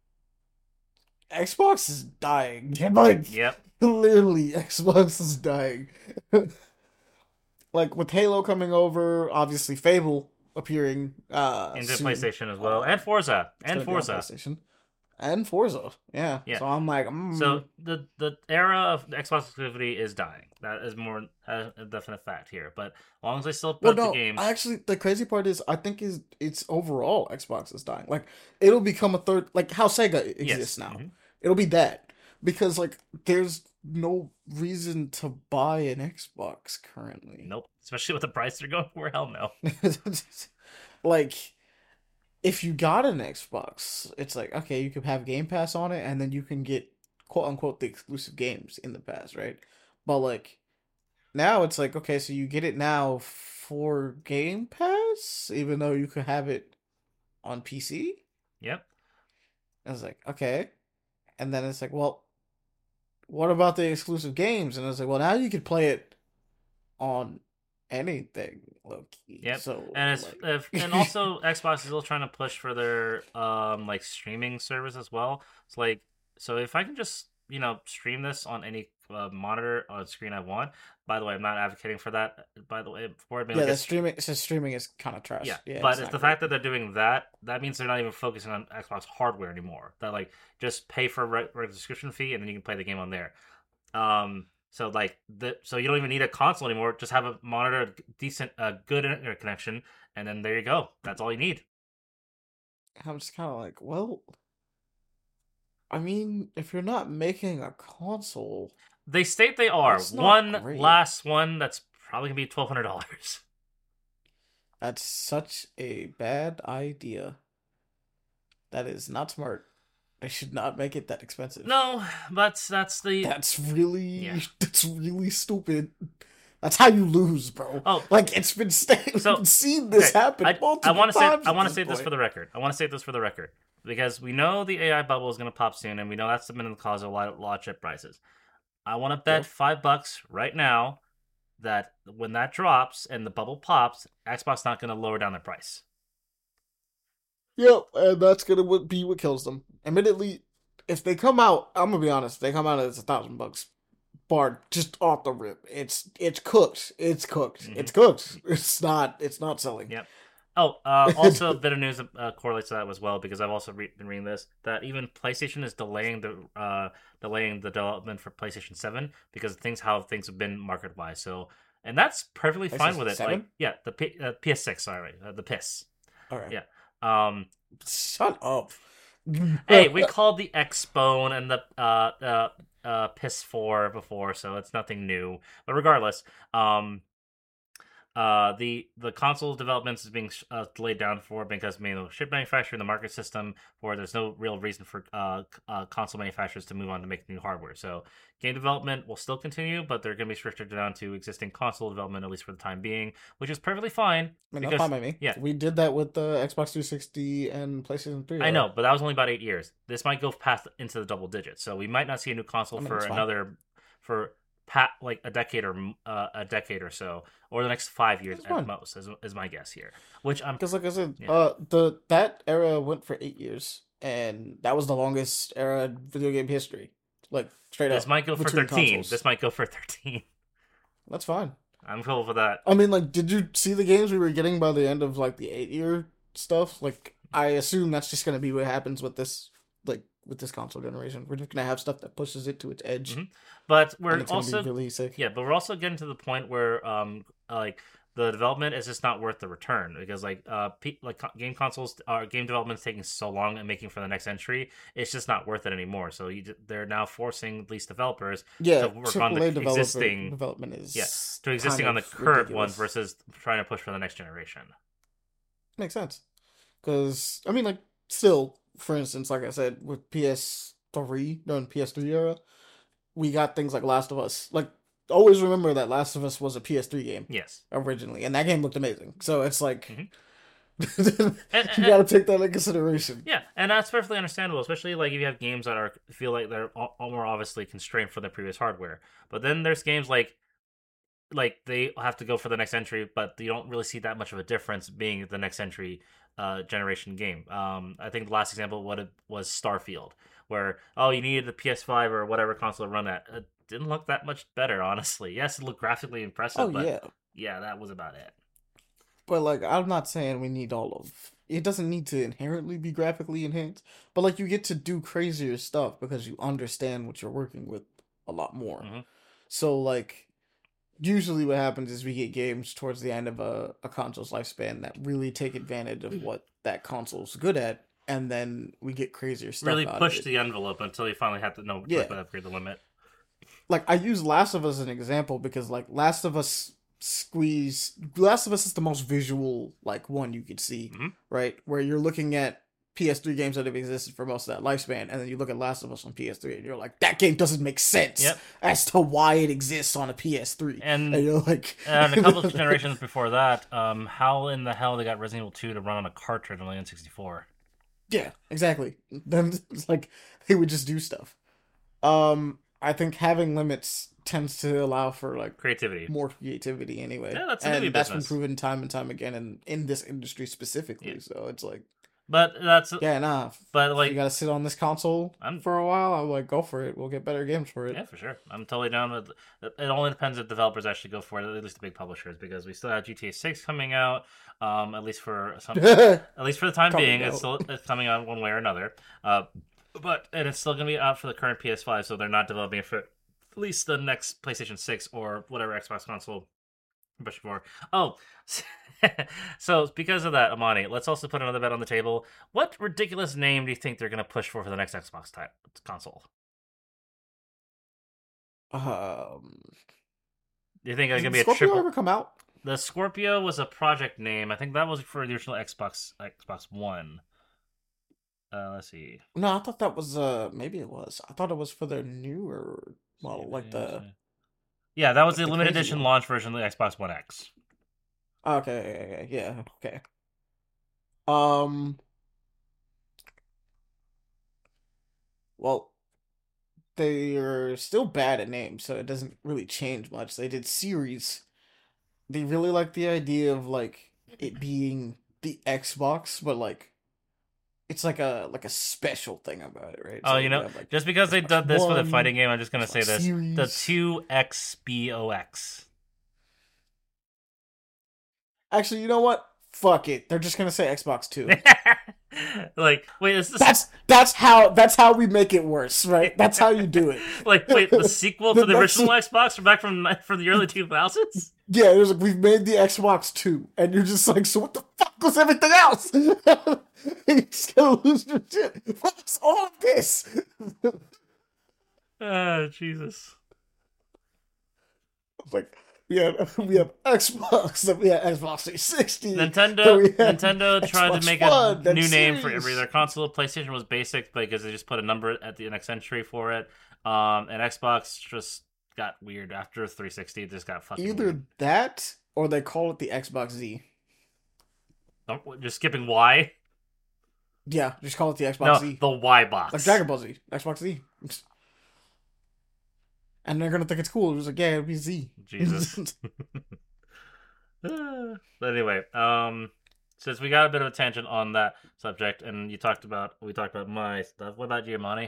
Xbox is dying. Like Yep. literally, Xbox is dying. Like with Halo coming over, obviously Fable appearing uh Into soon. PlayStation as well, and Forza, It's and gonna be on Forza. PlayStation. And Forza, yeah. Yeah. So I'm like, mm. So the the era of Xbox exclusivity is dying. That is more uh, a definite fact here. But as long as they still well, put no, the games, actually, the crazy part is, I think is it's overall Xbox is dying. Like it'll become a third, like how Sega exists now. mhm. It'll be that because like there's no reason to buy an Xbox currently. nope. Especially with the price they're going for, hell no. Like if you got an Xbox, it's like okay, you could have Game Pass on it, and then you can get quote unquote the exclusive games in the past, right? But like now, it's like okay, so you get it now for Game Pass, even though you could have it on P C. Yep. I was like, okay, and then it's like, well, what about the exclusive games? And I was like, well, now you could play it on anything, low key. Yep. So And it's like- if, and also Xbox is still trying to push for their um like streaming service as well. It's like so if I can just you know stream this on any uh, monitor or screen I want. By the way, I'm not advocating for that. By the way, for it, yeah, like the it's- streaming. So streaming is kind of trash. Yeah, Yeah, but it's it's not the great. fact that they're doing that, that means they're not even focusing on Xbox hardware anymore. That like just pay for a re- re- subscription fee and then you can play the game on there. Um, so like the so you don't even need a console anymore. Just have a monitor, decent, uh, good internet connection, and then there you go. That's all you need. I'm just kind of like, well, I mean, if you're not making a console, They state they are That's not one great. last one. That's probably gonna be twelve hundred dollars. that's such a bad idea. That is not smart. They should not make it that expensive. No, but that's the That's really, Yeah. that's really stupid. That's how you lose, bro. Oh. like it's been st- So, we've seen this okay, happen I, I multiple want to say times I at want to this say this point. for the record. I want to say this for the record because we know the A I bubble is going to pop soon, and we know that's going to cause a lot of, lot of chip prices. I want to bet Yep. five bucks right now that when that drops and the bubble pops, Xbox not going to lower down their price. Yep, and that's gonna what- be what kills them. Admittedly, if they come out, I'm gonna be honest, if they come out as a thousand bucks, bar just off the rip. It's it's cooked. It's cooked. Mhm. It's cooked. It's not. It's not selling. Yep. Oh, uh, also a bit of news uh, correlates to that as well because I've also re- been reading this that even PlayStation is delaying the uh, delaying the development for PlayStation Seven because of things how things have been market wise. So, and that's perfectly fine with it. PlayStation Like, seven? yeah, the P- uh, P S six, sorry, uh, the P I S. All right. Yeah. Um, Shut up. hey, we called the X-Bone and the uh, uh, uh, P I S four before, so it's nothing new. But regardless, um, uh, the the console developments is being uh, delayed down for because you know, chip manufacturing, the market system, for there's no real reason for uh, c- uh, console manufacturers to move on to make new hardware. So game development will still continue, but they're going to be restricted down to existing console development at least for the time being, which is perfectly fine. I mean, because- that's fine by me. yeah. we did that with the Xbox three sixty and PlayStation three. I know, but that was only about eight years. This might go past into the double digits, so we might not see a new console I mean, for it's fine. another for pat like a decade or uh, a decade or so, or the next five years That's at fine. most, is, is my guess here. Which I'm Because, like I said, Yeah. uh, the that era went for eight years, and that was the longest era in video game history. Like straight up. this might go for between thirteen. consoles. This might go for thirteen. That's fine. I'm cool with that. I mean, like, did you see the games we were getting by the end of like the eight year stuff? Like, I assume that's just gonna be what happens with this like with this console generation. We're just gonna have stuff that pushes it to its edge. Mm-hmm. But we're and it's gonna also be really sick. yeah, but we're also getting to the point where um like the development is just not worth the return because like uh pe- like co- game consoles uh, game development is taking so long and making for the next entry, it's just not worth it anymore. So you, j- they're now forcing at least developers Yeah, to work on triple the A developer existing development is yeah to existing kind on the of current ridiculous. ones versus trying to push for the next generation. Makes sense. Because, I mean, like, still, for instance, like I said, with P S three, during P S three era, we got things like Last of Us. Like, always remember that Last of Us was a P S three game Yes. originally, and that game looked amazing. So it's like, Mhm. you And- and- gotta take that into consideration. Yeah, and that's perfectly understandable, especially like if you have games that are feel like they're all, all more obviously constrained for their previous hardware. But then there's games like like they have to go for the next entry, but you don't really see that much of a difference being the next entry uh, generation game. Um, I think the last example what it was Starfield, where oh you needed the P S five or whatever console to run at. It didn't look that much better, honestly. Yes, it looked graphically impressive, Oh, but yeah. yeah, that was about it. But, like, I'm not saying we need all of... It doesn't need to inherently be graphically enhanced, but, like, you get to do crazier stuff because you understand what you're working with a lot more. Mhm. So, like, usually what happens is we get games towards the end of a, a console's lifespan that really take advantage of what that console's good at, and then we get crazier stuff Really out push of it. the envelope until you finally have to know Yeah. yeah. upgrade the limit. Like, I use Last of Us as an example because, like, Last of Us squeeze... Last of Us is the most visual, like, one you could see, Mhm. right? Where you're looking at P S three games that have existed for most of that lifespan, and then you look at Last of Us on P S three, and you're like, that game doesn't make sense Yep. as to why it exists on a P S three. And- and you're like... And a couple of generations before that, um, how in the hell they got Resident Evil two to run on a cartridge on the N sixty-four? Yeah, exactly. Then it's like they would just do stuff. Um, I think having limits tends to allow for like Creativity. more creativity anyway. Yeah, that's a and movie that's business. been proven time and time again in, in this industry specifically. Yeah. So it's like, But that's yeah, nah. but If like you gotta sit on this console I'm- for a while, I'm like, go for it. We'll get better games for it. yeah, for sure. I'm totally down with it. It only depends if developers actually go for it, at least the big publishers, because we still have G T A six coming out. Um, at least for some, at least for the time Coming being, out. it's still it's coming out one way or another. Uh, but and it's still gonna be out for the current P S five, so they're not developing it for at least the next PlayStation six or whatever Xbox console. Push for. Oh, so because of that, Amani, let's also put another bet on the table. What ridiculous name do you think they're gonna push for for the next Xbox type console? Um, Do you think it's did gonna be a Scorpio triple? ever come out? The Scorpio was a project name. I think that was for the original Xbox Xbox One. Uh, let's see. No, I thought that was uh maybe it was. I thought it was for their newer model, like the Yeah, that was like the the limited crazy edition one. launch version of the Xbox One X. okay, yeah, okay. Um, well, they're still bad at names, so it doesn't really change much. They did series. They really like the idea of like it being the Xbox, but like it's like a like a special thing about it, right? Oh, So you know, have, like, just because they Xbox did this for the One, fighting game, I'm just gonna say Xbox this: the Series. two X B O X. Actually, you know what? Fuck it. They're just gonna say Xbox Two. Like, wait, is this That's that's how that's how we make it worse, right? That's how you do it. like, wait, the sequel to The the next- original Xbox from back from from the early two thousands? Yeah, it was like we've made the Xbox Two, and you're just like, so what the fuck was everything else? You're just gonna lose your shit. What's all of this? Oh, Jesus. Like we have we have Xbox, then we have Xbox three sixty. Nintendo then we have Nintendo tried Xbox to make One, a then new name for Series. every their console. PlayStation was basic because they just put a number at the next entry for it. Um, and Xbox just got weird after three sixty. It just got fucking Either weird. that or they call it the Xbox Z. Don't- Just skipping Y. Yeah, just call it the Xbox No, Z. the Y box. Like Dragon Ball Z, Xbox Z. And they're gonna think it's cool. It was like, yeah, it'll be Z. Jesus. but anyway, um, since we got a bit of a tangent on that subject, and you talked about we talked about my stuff. What about you, Monty?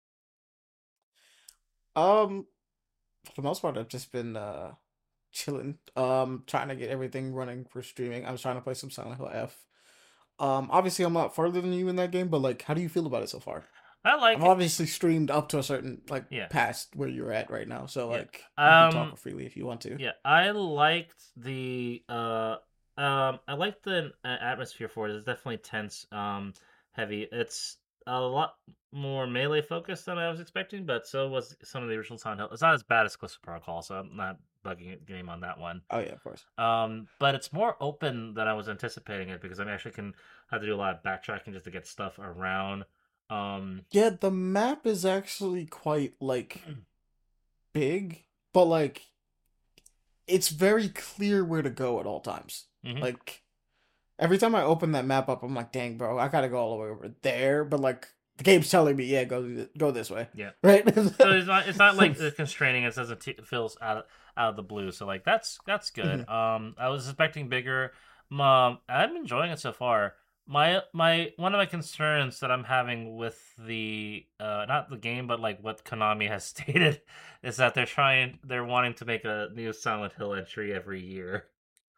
um, for the most part, I've just been uh chilling. Um, trying to get everything running for streaming. I was trying to play some Silent Hill F. Um, obviously, I'm a lot further than you in that game, but like, how do you feel about it so far? I like I've obviously streamed up to a certain like Yeah. past where you're at right now, so Yeah. like you Um, can talk freely if you want to. Yeah, I liked the uh um I liked the uh, atmosphere for it. It's definitely tense, um, heavy. It's a lot more melee focused than I was expecting, but so was some of the original Silent Hill. It's not as bad as Callisto Protocol, so I'm not bugging the game on that one. Oh yeah, of course. Um, but it's more open than I was anticipating it because I actually can have to do a lot of backtracking just to get stuff around. Um, Yeah, the map is actually quite like big, but like it's very clear where to go at all times. Mhm. Like every time I open that map up, I'm like, dang, bro, I gotta go all the way over there. But like the game's telling me, yeah, go th- go this way. Yeah. Right. so it's not it's not like uh, constraining. It doesn't t- feels out of, out of the blue. So like that's that's good. Mhm. Um, I was expecting bigger. Um, I'm enjoying it so far. My my one of my concerns that I'm having with the uh not the game but like what Konami has stated is that they're trying they're wanting to make a new Silent Hill entry every year.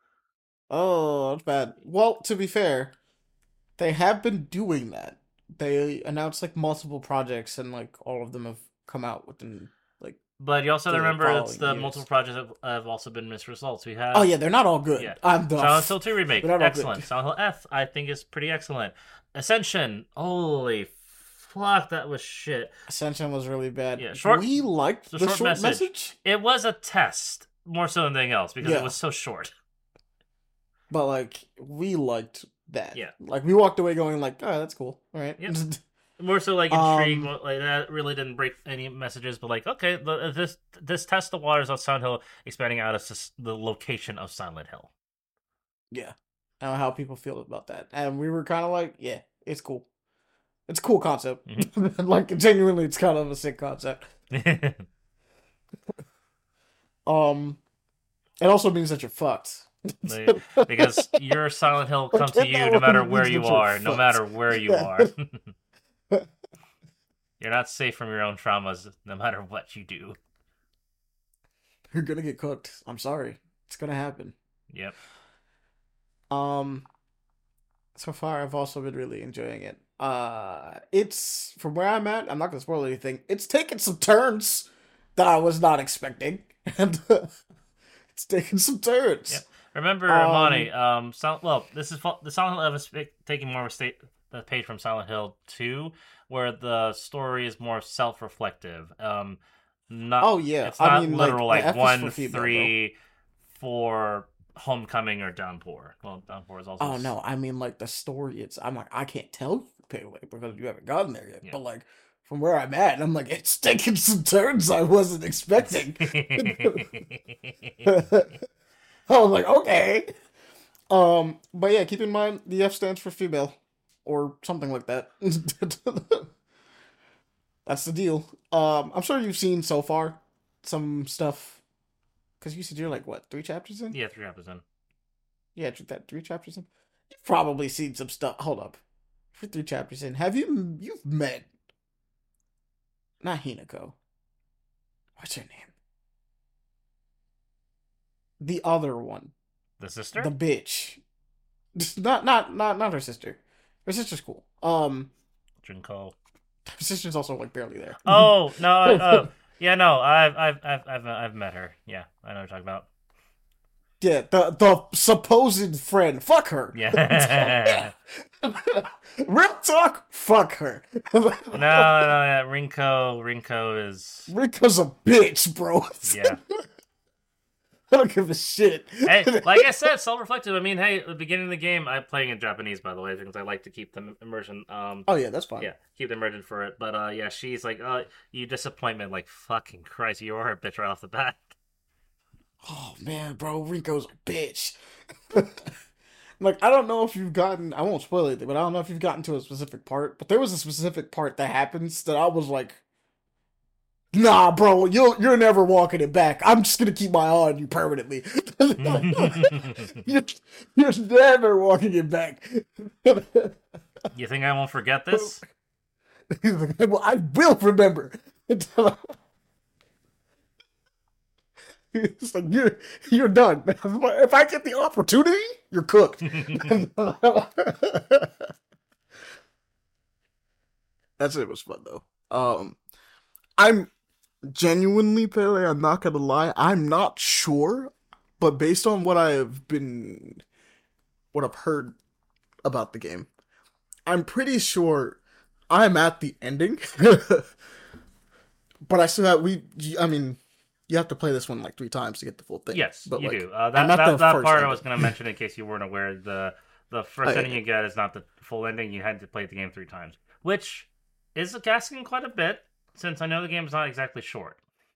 Oh, that's bad. Well, to be fair, they have been doing that. They announced like multiple projects, and like all of them have come out within like. But you also The remember it's following the years. multiple projects have, have also been missed results. We have Oh yeah, they're not all good. Yeah. I'm the Silent Hill two remake, They're not all good. excellent. Silent Hill F, I think is pretty excellent. Ascension, holy fuck, that was shit. Ascension was really bad. Yeah, short- We liked the the, short short, message. message. It was a test more so than anything else because Yeah. it was so short. but like we liked that. Yeah. like we walked away going like, oh, that's cool. All right. Yep. More so like intrigued, Um, like that really didn't break any messages, but like okay, the, this this test the waters of Silent Hill, expanding out of s- the location of Silent Hill. yeah. I don't know how people feel about that, and we were kind of like, yeah, it's cool. It's a cool concept. Mm-hmm. like genuinely, it's kind of a sick concept. Um, it also means that you're fucked. Like, because your Silent Hill Like, come to in you that no one, matter it where means you that you're are, no fucked. matter where you Yeah. are. You're not safe from your own traumas, no matter what you do. You're gonna get cooked. I'm sorry. It's gonna happen. Yep. Um, so far I've also been really enjoying it. Uh, it's from where I'm at. I'm not gonna spoil anything. It's taken some turns that I was not expecting, and it's taken some turns. Yep. Remember, Um, Monty. Um, Sil- well, this is fo- the Silent Hill is taking more of a state the page from Silent Hill two, where the story is more self-reflective. Um, not. Oh, yeah. It's I not mean, like, literal the like, F is one, for female, three, four, Homecoming or Downpour. Well, Downpour is also. Oh no, I mean like the story. It's I'm like I can't tell you Pele, because you haven't gotten there yet. Yeah. But like from where I'm at, I'm like it's taking some turns I wasn't expecting. I was like, okay. Um, but yeah, keep in mind the F stands for female, or something like that. That's the deal. Um, I'm sure you've seen so far some stuff, because you said you're like what three chapters in? Yeah, three episodes in. Yeah, tr- that three chapters in. You've probably seen some stuff. Hold up, for three chapters in, have you you've met? Not Hinako. What's her name? The other one. The sister? The bitch. Not not not not her sister. Her sister's cool. Um Junko. her sister's also like barely there. Oh no! I, uh, yeah, no. I've I've I've I've I've met her. Yeah, I know what you're talking about. Yeah, the the supposed friend. Fuck her. Yeah. Real talk, fuck her. no, no, no. Yeah, Rinko. Rinko is. Rika's a bitch, bro. Yeah. I don't give a shit. Hey, like I said, self-reflective. I mean, hey, at the beginning of the game, I'm playing in Japanese, by the way, because I like to keep them immersion. Um, Oh yeah, that's fine. yeah, keep them immersion for it. But uh, yeah, she's like, uh, you disappointment. Like, fucking Christ, you are a bitch right off the bat. Oh man, bro, Rico's a bitch. Like, I don't know if you've gotten, I won't spoil anything, but I don't know if you've gotten to a specific part, but there was a specific part that happens that I was like, nah, bro, you'll, you're never walking it back. I'm just gonna keep my eye on you permanently. you're, you're never walking it back. You think I won't forget this? He's like, well, I will remember. It's like, you're, you're done. If I get the opportunity, you're cooked. That shit was fun though. Um, I'm genuinely, Pele, I'm not gonna lie, I'm not sure, but based on what I've been, what I've heard about the game, I'm pretty sure I'm at the ending. But I still have, we, I mean, you have to play this one like three times to get the full thing. Yes, but, you like, do. Uh, I'm that at that, the that first part I ending. was going to mention in case you weren't aware. The the first Oh, ending yeah. you get is not the full ending. You had to play the game three times, which is asking quite a bit since I know the game is not exactly short.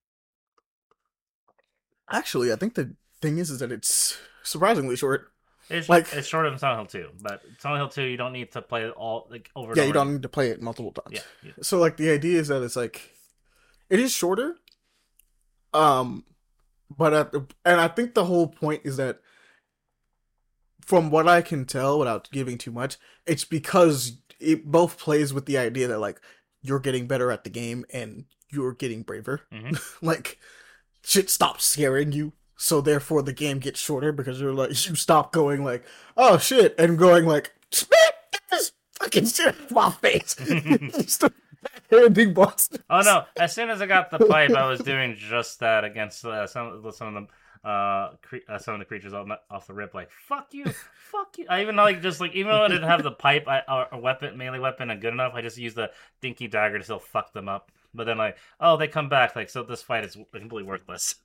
Actually, I think the thing is, is that it's surprisingly short. It's Like- it's shorter than Silent Hill two, but Silent Hill two you don't need to play it all like over. And Yeah, over you don't again. need to play it multiple times. Yeah, yeah. So, like, the idea is that it's like, it is shorter. Um, but at the, and I think the whole point is that, from what I can tell, without giving too much, it's because it both plays with the idea that like you're getting better at the game and you're getting braver. Mhm. Like, shit stops scaring you, so therefore the game gets shorter because you're like you stop going like, oh shit, and going like, "Spit this fucking shit off my face." Just a handing monster. Oh no! As soon as I got the pipe, I was doing just that against uh, some some of them. Uh, cre- uh, some of the creatures off, off the rip, like fuck you, fuck you. I even like just like even though I didn't have the pipe I, or a weapon, melee weapon, and good enough, I just used the dinky dagger to still fuck them up. But then like, oh, they come back, like so. This fight is completely worthless.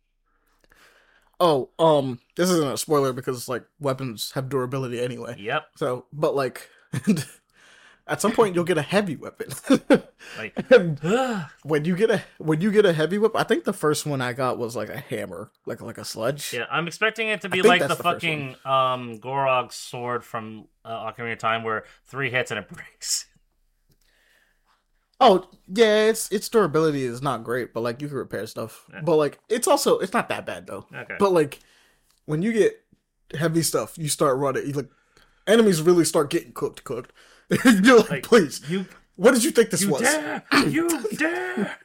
Oh, um, this isn't a spoiler because like weapons have durability anyway. Yep. So, but like, at some point you'll get a heavy weapon. Like, And when you get a when you get a heavy weapon, I think the first one I got was like a hammer, like like a sludge. yeah, I'm expecting it to be think like that's the, the first fucking um Gorog sword from uh, Ocarina of Time, where three hits and it breaks. Oh yeah, its its durability is not great, but like you can repair stuff. Yeah. But like it's also it's not that bad though. Okay. But like when you get heavy stuff, you start running. You like enemies really start getting cooked, cooked. You're like, Like, please, you, what did you think this you was? dare, you dare.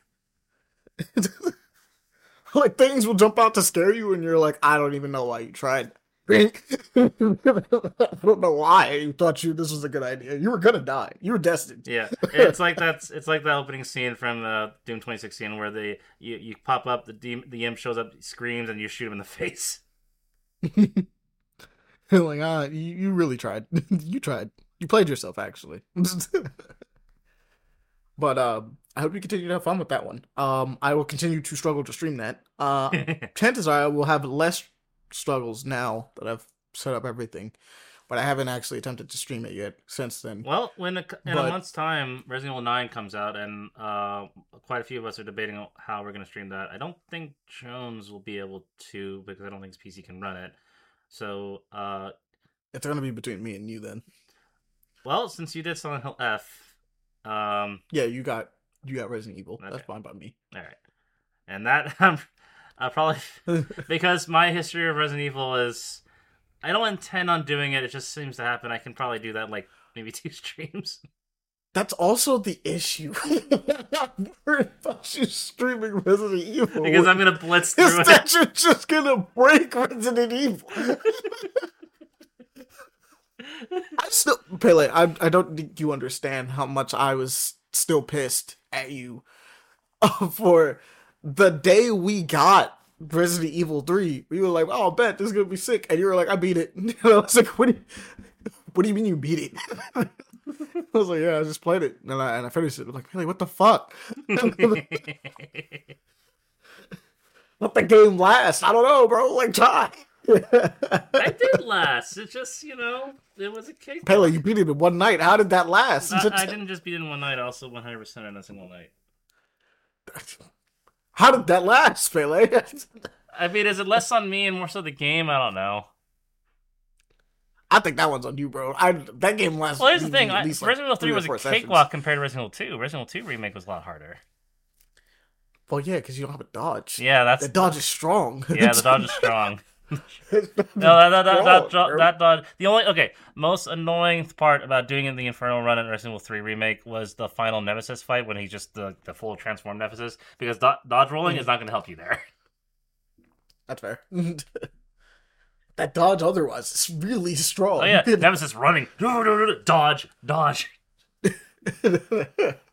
Like things will jump out to scare you, and you're like, I don't even know why you tried. I don't know why you thought you this was a good idea. You were gonna die. You were destined. Yeah, it's like that's it's like the opening scene from uh, Doom twenty sixteen where they you, you pop up, the dem- the imp shows up, screams, and you shoot him in the face. Like, ah, you, you really tried. You tried. You played yourself, actually. But um, I hope you continue to have fun with that one. Um, I will continue to struggle to stream that. Uh, chances are I will have less struggles now that I've set up everything, but I haven't actually attempted to stream it yet since then. Well, when a, in But- a month's time, Resident Evil nine comes out, and uh, quite a few of us are debating on how we're going to stream that. I don't think Jones will be able to because I don't think his P C can run it. So, uh, It's gonna be between me and you then. well, since you did Silent Hill F, um, Yeah, you got you got Resident Evil. That's Okay. fine by me. all right, and that I'm I probably because my history of Resident Evil is I don't intend on doing it. It just seems to happen. I can probably do that in, like maybe two streams. That's also the issue. I'm worried about you streaming Resident Evil. Because I'm gonna blitz Is through it. that you're just gonna break Resident Evil? I still, Pele, I I don't think you understand how much I was still pissed at you uh, for the day we got Resident Evil three. We were like, oh, I bet this is gonna be sick, and you were like, I beat it. And I was like, what do you, what do you mean you beat it? I was like, yeah, I just played it, and I and I finished it. I'm like, Pele, what the fuck? Let the game last. I don't know, bro. Like, try. I did last. It just, you know, it was a cake. Pele, you beat it in one night. How did that last? I, I didn't just beat it in one night. I also one hundred percent in a single night. How did that last, Pele? I mean, is it less on me and more so the game? I don't know. I think that one's on you, bro. I that game lasts. Well, here's the thing. at I, least, like, Resident Evil three or was a four sessions. cakewalk compared to Resident Evil two. Resident Evil two remake was a lot harder. Well, yeah, because you don't have a dodge. Yeah, that's The dodge is strong. yeah. The dodge is strong. It's not No, that that that, strong, that, bro. that, that dodge. The only okay, most annoying part about doing it in the Infernal Run in Resident Evil three remake was the final Nemesis fight when he just the the full transformed Nemesis because do, dodge rolling is not going to help you there. That's fair. That dodge otherwise is really strong. Oh yeah, Nemesis running, dodge, dodge.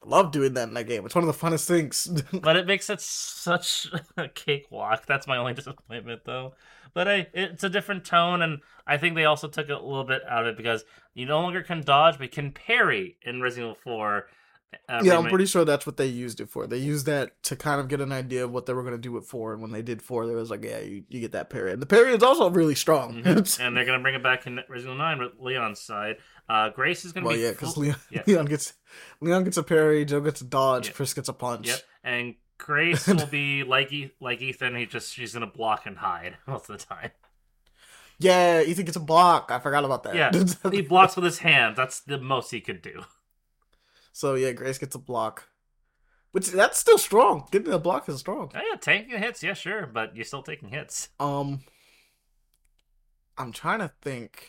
I love doing that in that game. It's one of the funnest things. But it makes it such a cakewalk. That's my only disappointment, though. But hey, it's a different tone, and I think they also took a little bit out of it because you no longer can dodge, but you can parry in Resident Evil four. Uh, yeah, I'm remake. pretty sure that's what they used it for. They used that to kind of get an idea of what they were going to do with four, and when they did four, there was like, yeah, you, you get that parry. And the parry is also really strong. Mm-hmm. And they're going to bring it back in Resident Evil nine with Leon's side. Uh, Grace is going to well, be... yeah, because full... Leon, yeah. Leon gets Leon gets a parry, Joe gets a dodge, Yep. Chris gets a punch. Yep, and Grace will be like e- like Ethan. He just she's going to block and hide most of the time. Yeah, Ethan gets a block. I forgot about that. Yeah, he blocks with his hands. That's the most he could do. So yeah, Grace gets a block. Which, that's still strong. Getting a block is strong. Oh, yeah, taking hits, yeah, sure, but you're still taking hits. Um, I'm trying to think.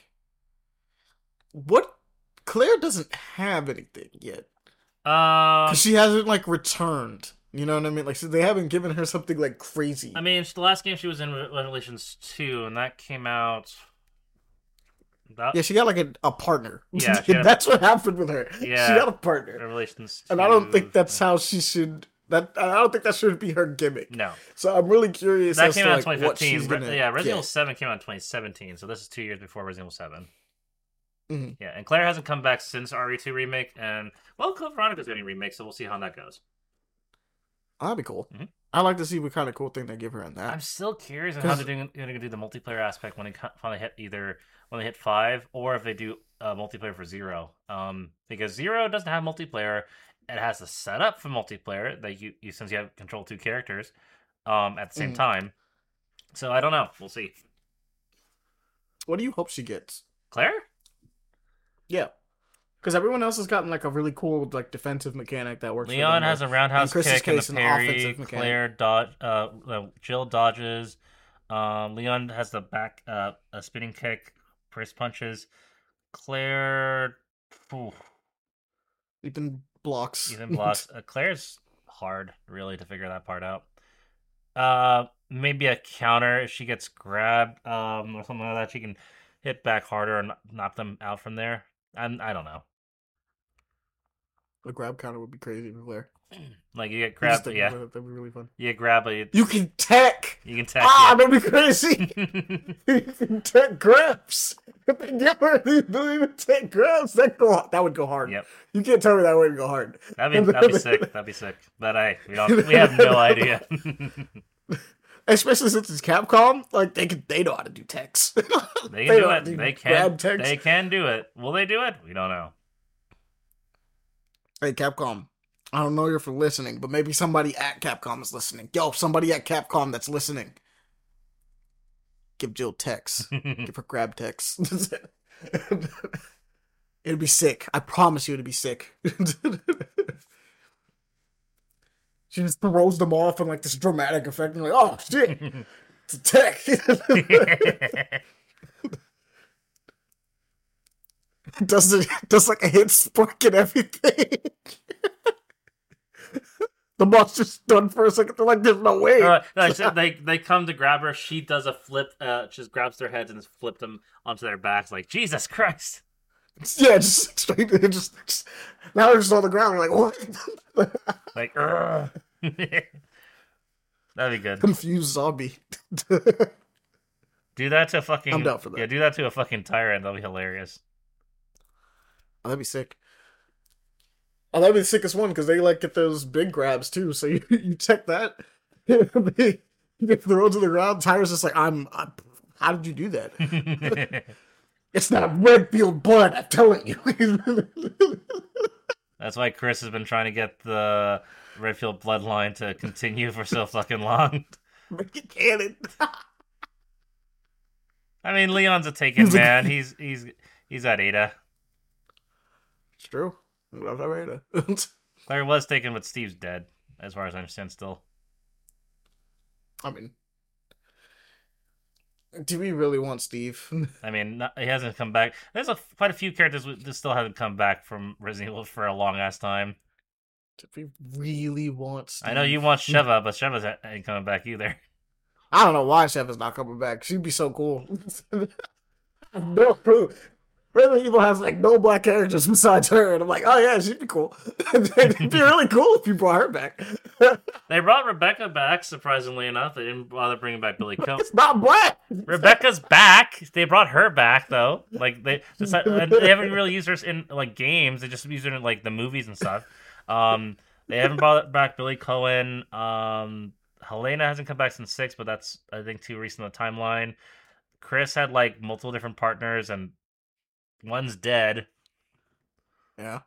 What? Claire doesn't have anything yet. Um, Because she hasn't, like, returned. You know what I mean? Like, so they haven't given her something, like, crazy. I mean, the last game she was in Revelations two, and that came out... About... Yeah, she got, like, a, a partner. Yeah, she had a- that's what happened with her. Yeah. She got a partner. Revelations two. And I don't think that's how she should... That I don't think that should be her gimmick. No. So I'm really curious That as came to, out in like, twenty what fifteen. she's Re- gonna yeah, Resident Evil get. seven came out in twenty seventeen, so this is two years before Resident Evil seven. Mm-hmm. Yeah, and Claire hasn't come back since R E two Remake, and, well, Code Veronica's getting remake, so we'll see how that goes. That'd be cool. Mhm. I'd like to see what kind of cool thing they give her in that. I'm still curious on how 'Cause- they're doing, going to do the multiplayer aspect when they co- finally hit either when they hit five or if they do uh, multiplayer for zero. Um, because zero doesn't have multiplayer. It has the setup for multiplayer that you, you since you have control two characters um, at the same Mhm. time. So I don't know. We'll see. What do you hope she gets? Claire? Yeah. Because everyone else has gotten like a really cool like defensive mechanic that works. for Leon them, has a like- roundhouse in Chris's kick and case, a an parry. offensive mechanic. Claire dodge. Uh, uh, Jill dodges. Um, Leon has the back uh, a spinning kick. Chris punches. Claire. Oof. Ethan blocks. Ethan blocks. Uh, Claire's hard, really, to figure that part out. Uh, maybe a counter if she gets grabbed, um, or something like that. She can hit back harder and knock them out from there. I'm, I don't know. A grab counter would be crazy for Claire. Like you get I'm just grabbed, thinking yeah. about it, that'd be really fun. You get grabbed, but you, You can tech. you can tech. Ah, yeah. that'd be crazy. You can tech grabs. If they give her the ability to tech grabs, that go that would go hard. Yep. You can't tell me that wouldn't go hard. That'd be that'd be sick. That'd be sick. But I we don't we have no idea. Especially since it's Capcom, like they can, they know how to do techs. They can They do know how it. to They grab can. techs. They can do it. Will they do it? We don't know. Hey, Capcom. I don't know if you're listening, but maybe somebody at Capcom is listening. Yo, somebody at Capcom that's listening. Give Jill techs. Give her grab techs. It'd be sick. I promise you it'd be sick. She just throws them off in like this dramatic effect and like, oh shit, it's a tech. does it does like a hit spark and everything. The monster's done for a second. They're like, there's no way. Uh, no, so they they come to grab her. She does a flip. Uh, just grabs their heads and just flip them onto their backs. Like Jesus Christ! Yeah, just straight. Just, just now they're just on the ground. We're like, what? Like, "Ugh." That'd be good. Confused zombie. Do that to a fucking. I'm down for that. Yeah, do that to a fucking tyrant. That'll be hilarious. Oh, that'd be sick. Oh, that'd be the sickest one because they like get those big grabs too. So you you check that, they get thrown to the ground. Tyra's just like, I'm, I'm. How did you do that? It's not Redfield blood. I'm telling you. That's why Chris has been trying to get the Redfield bloodline to continue for so fucking long. Make it canon. I mean, Leon's a taken man. He's he's he's at Ada. It's true. I love that right. Claire was taken, but Steve's dead, as far as I understand. Still, I mean, do we really want Steve? I mean, not, he hasn't come back. There's a, quite a few characters that still haven't come back from Resident Evil for a long ass time. Do we really want Steve? I know you want Sheva, but Sheva's ain't coming back either. I don't know why Chef is not coming back. She'd be so cool. No clue. Resident Evil has like no black characters besides her, and I'm like, oh yeah, she'd be cool. It'd be really cool if you brought her back. They brought Rebecca back, surprisingly enough. They didn't bother bringing back Billy Coe. It's not black. Rebecca's back. They brought her back though. Like they, they haven't really used her in like games. They just used her in like the movies and stuff. Um, they haven't brought back Billy Cohen. Um, Helena hasn't come back since six, but that's I think too recent in the timeline. Chris had like multiple different partners, and one's dead. Yeah.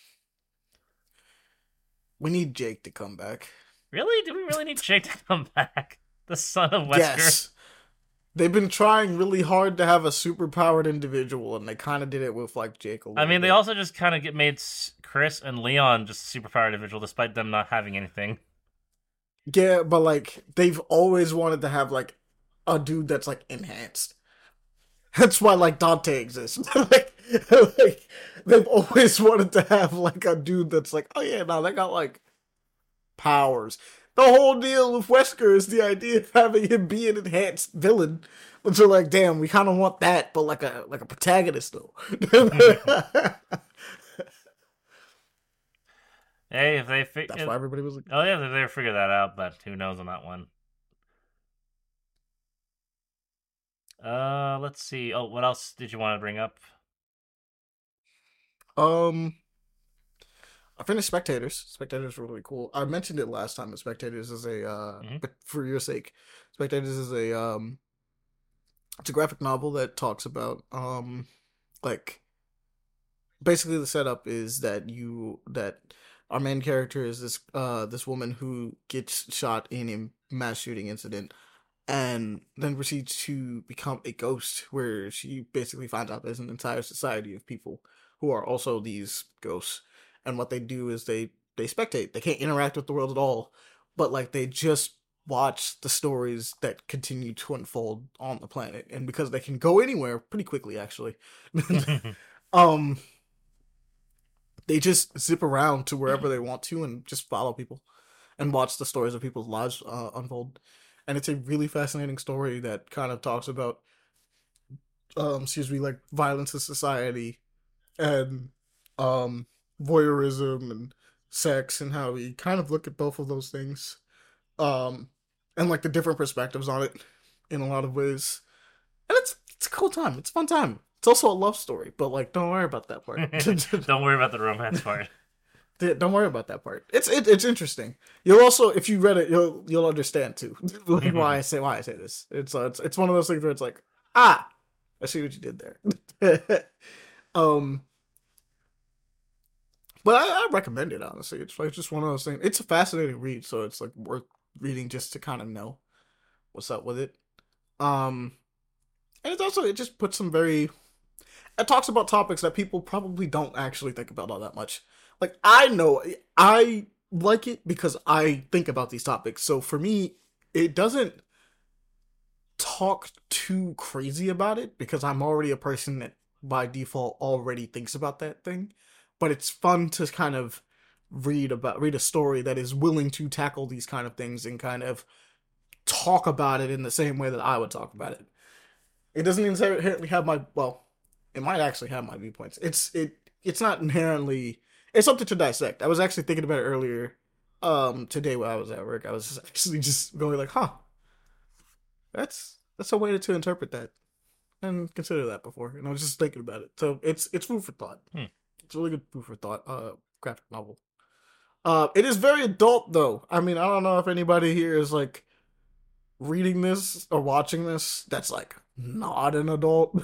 We need Jake to come back. Really? Do we really need Jake to come back? The son of Wesker? Yes. They've been trying really hard to have a superpowered individual, and they kind of did it with like Jake a little I mean, bit. they also just kind of get made Chris and Leon just superpowered individual, despite them not having anything. Yeah, but like they've always wanted to have like a dude that's like enhanced. That's why like Dante exists. like, like they've always wanted to have like a dude that's like, oh yeah, no, they got like powers. The whole deal with Wesker is the idea of having him be an enhanced villain. Which are like, damn, we kind of want that, but like a like a protagonist though. Hey, if they fi- That's why everybody was like, oh yeah, if they figure that out, but who knows on that one. Uh, let's see. Oh, what else did you want to bring up? Um, I finished Spectators. Spectators were really cool. I mentioned it last time, but Spectators is a, uh, Mhm. but for your sake, Spectators is a, um, it's a graphic novel that talks about, um, like, basically the setup is that you, that our main character is this, uh, this woman who gets shot in a mass shooting incident and then proceeds to become a ghost, where she basically finds out there's an entire society of people who are also these ghosts. And what they do is they, they spectate. They can't interact with the world at all, but like they just watch the stories that continue to unfold on the planet. And because they can go anywhere pretty quickly, actually, um, they just zip around to wherever they want to and just follow people and watch the stories of people's lives uh, unfold. And it's a really fascinating story that kind of talks about, um, excuse me, like violence in society and um, voyeurism and sex, and how we kind of look at both of those things, um, and like the different perspectives on it in a lot of ways. And it's it's a cool time. It's a fun time. It's also a love story, but like, don't worry about that part. Don't worry about the romance part. Don't worry about that part. It's it, it's interesting. You'll also, if you read it, you'll you'll understand too, like why I say why I say this. It's uh, it's it's one of those things where it's like, ah, I see what you did there. um, but I, I recommend it, honestly. It's like just one of those things. It's a fascinating read, so it's like worth reading just to kind of know what's up with it. Um, and it's also, it just puts some very, it talks about topics that people probably don't actually think about all that much. Like, I know, I like it because I think about these topics. So for me, it doesn't talk too crazy about it because I'm already a person that by default already thinks about that thing. But it's fun to kind of read about, read a story that is willing to tackle these kind of things and kind of talk about it in the same way that I would talk about it. It doesn't inherently have my, well, it might actually have my viewpoints. It's, it, it's not inherently, it's something to dissect. I was actually thinking about it earlier, um, today while I was at work. I was actually just going like, huh, that's, that's a way to interpret that and consider that before. And I was just thinking about it. So it's, it's food for thought. Hmm. It's a really good food for thought, uh, graphic novel. Uh, it is very adult though. I mean, I don't know if anybody here is like reading this or watching this that's like not an adult.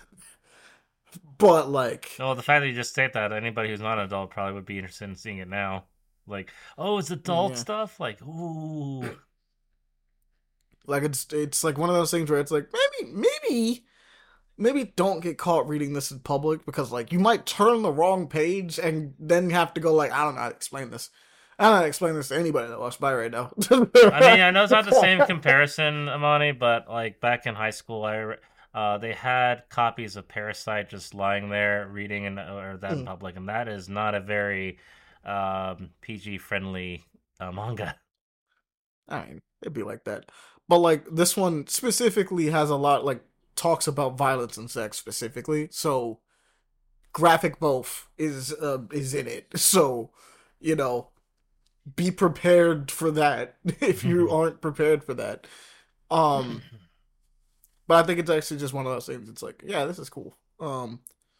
But like, No, the fact that you just state that, anybody who's not an adult probably would be interested in seeing it now. Like, oh, it's adult Yeah. stuff? Like, ooh. like it's it's like one of those things where it's like maybe maybe maybe don't get caught reading this in public, because like you might turn the wrong page and then have to go like, I don't know how to explain this. I don't know how to explain this to anybody that walks by right now. I mean, I know it's not the same comparison, Amani, but like back in high school, I re- uh, they had copies of Parasite just lying there reading in, or that in Mm. public, and that is not a very um, P G friendly uh, manga. I mean, it'd be like that. But like this one specifically has a lot, like talks about violence and sex specifically. So graphic both is uh, is in it. So, you know, be prepared for that if you aren't prepared for that. Um, but I think it's actually just one of those things. It's like, yeah, this is cool. Um,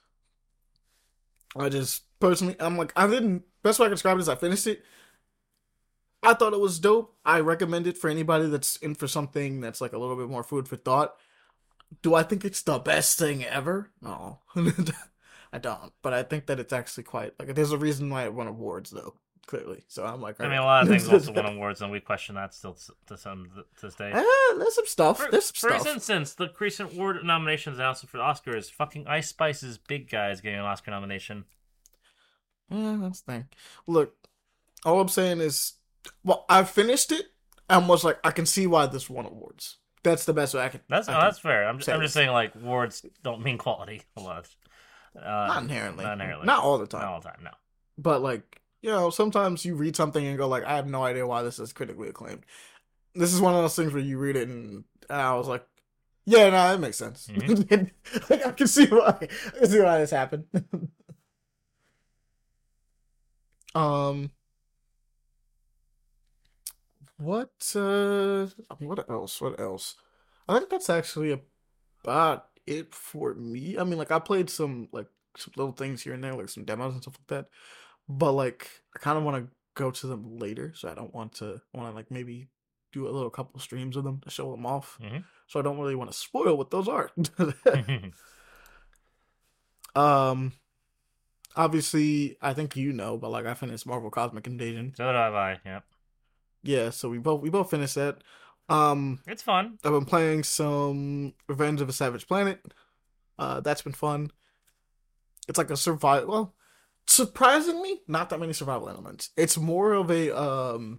I just personally, I'm like, I didn't. Best way I can describe it is I finished it. I thought it was dope. I recommend it for anybody that's in for something that's like a little bit more food for thought. Do I think it's the best thing ever? No, I don't. But I think that it's actually quite like there's a reason why it won awards though. Clearly, so I'm like, I mean, a lot of things also win awards, and we question that still to some to this day. Eh, there's some stuff. For, there's some for stuff. instance, the recent award nominations announced for the Oscars, fucking Ice Spice's Big Guy is getting an Oscar nomination. Yeah, that's the thing. Look, all I'm saying is, well, I finished it and was like, I can see why this won awards. That's the best way I can. That's I oh, can that's fair. I'm just, I'm just this. saying like awards don't mean quality a lot. Uh, Not inherently. Not inherently. Not all the time. Not all the time. No. But like, you know, sometimes you read something and go like, I have no idea why this is critically acclaimed. This is one of those things where you read it and, and I was like, yeah, no, that makes sense. Mm-hmm. Like, I can see why. I can see why this happened. um. What? Uh. What else? What else? I think that's actually about it for me. I mean, like I played some like some little things here and there, like some demos and stuff like that. But like, I kind of want to go to them later, so I don't want to want to like maybe do a little couple streams of them to show them off. Mm-hmm. So I don't really want to spoil what those are. um, obviously, I think you know, but like I finished Marvel Cosmic Invasion. So did I. Yeah. Yeah, so we both we both finished that. Um, it's fun. I've been playing some Revenge of a Savage Planet. Uh, that's been fun. It's like a survival. Well. Surprisingly, not that many survival elements. It's more of a, um,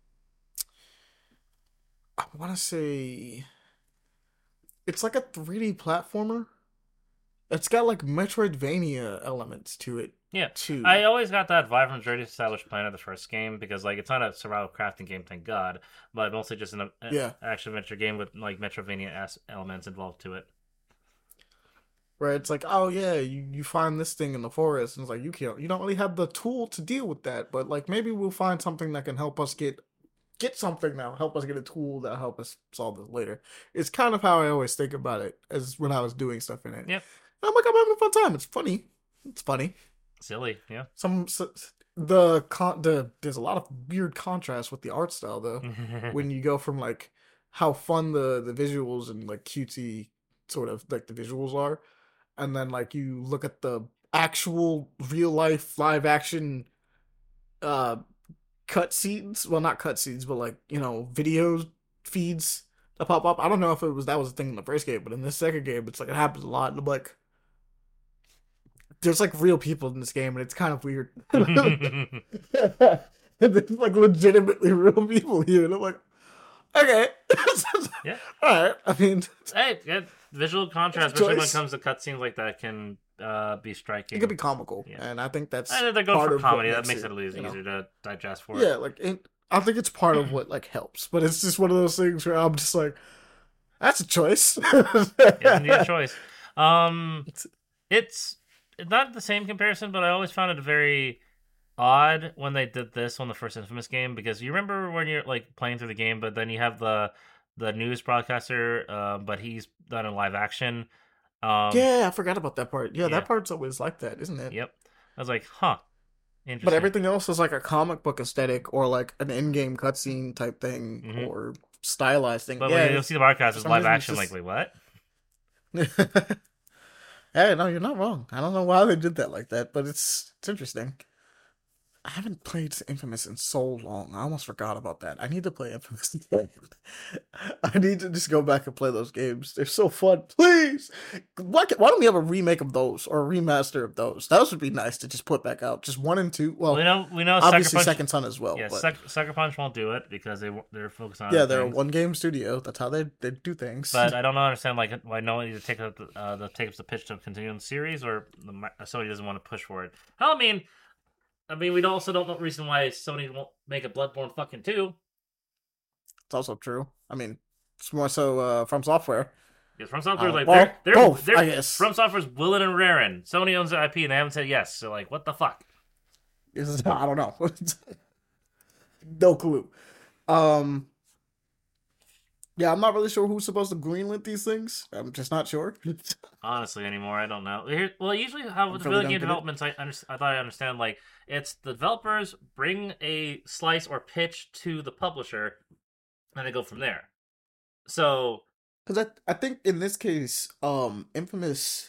I want to say, it's like a three D platformer. It's got like Metroidvania elements to it. Yeah, too. I always got that vibe from Dirty Established Planet, the first game, because like it's not a survival crafting game, thank God, but mostly just an a, yeah. action adventure game with like Metroidvania elements involved to it. Where it's like, oh yeah, you, you find this thing in the forest, and it's like you can't, you don't really have the tool to deal with that, but like maybe we'll find something that can help us get get something now, help us get a tool that'll help us solve this later. It's kind of how I always think about it as when I was doing stuff in it. Yep. And I'm like, I'm having a fun time. It's funny. It's funny. Silly, yeah. Some so, the con the there's a lot of weird contrast with the art style though. When you go from like how fun the the visuals and like cutesy sort of like the visuals are. And then, like, you look at the actual real-life, live-action uh, cutscenes. Well, not cutscenes, but, like, you know, video feeds that pop up. I don't know if it was that was a thing in the first game, but in this second game, it's like, it happens a lot. And I'm like, there's, like, real people in this game, and it's kind of weird. And there's, like, legitimately real people here. And I'm like, okay. Yeah. All right. I mean, hey, yeah, visual contrast, especially when it comes to cutscenes like that, can uh, be striking. It could be comical, yeah. and I think that's and they're going part for of comedy. what That makes it, it a little you easier know? to digest for. Yeah, like it, I think it's part of what like helps, but it's just one of those things where I'm just like, that's a choice. It's indeed a choice. Um, it's not the same comparison, but I always found it very odd when they did this on the first Infamous game, because you remember when you're like playing through the game, but then you have the the news broadcaster, uh, but he's done in live action. Um, yeah, I forgot about that part. Yeah, yeah. that part's always like that, isn't it? Yep. I was like, huh. Interesting. But everything else is like a comic book aesthetic or like an in-game cutscene type thing mm-hmm. or stylized thing. But yeah, when you see the broadcast, it's live action. Just... Like, wait, what? Hey, no, you're not wrong. I don't know why they did that like that, but it's it's interesting. I haven't played Infamous in so long. I almost forgot about that. I need to play Infamous again. I need to just go back and play those games. They're so fun. Please! Why, why don't we have a remake of those or a remaster of those? Those would be nice to just put back out. Just one and two. Well, we know, we know obviously Sucker Punch, Second Son as well. Yeah, but... Sucker, Sucker Punch won't do it because they, they're focused on Yeah, other they're things. a one-game studio. That's how they, they do things. But I don't understand like why no one either take up the, uh, the takes the pitch to continue in the series, or the, Sony doesn't want to push for it. Hell, I mean, I mean, we also don't know the reason why Sony won't make a Bloodborne fucking two. It's also true. I mean, it's more so uh, From Software. Because From Software's Uh, like, well, they're, they're, both, they're, I guess. From Software's willing and raring. Sony owns the I P and they haven't said yes. So, like, what the fuck? Is- I don't know. No clue. Um, yeah, I'm not really sure who's supposed to greenlit these things. I'm just not sure. Honestly, anymore, I don't know. Here, well, usually how with really video don't game get it. developments, I, under, I thought I understand, like, it's the developers bring a slice or pitch to the publisher, and they go from there. So, Because I, I think in this case, um, Infamous,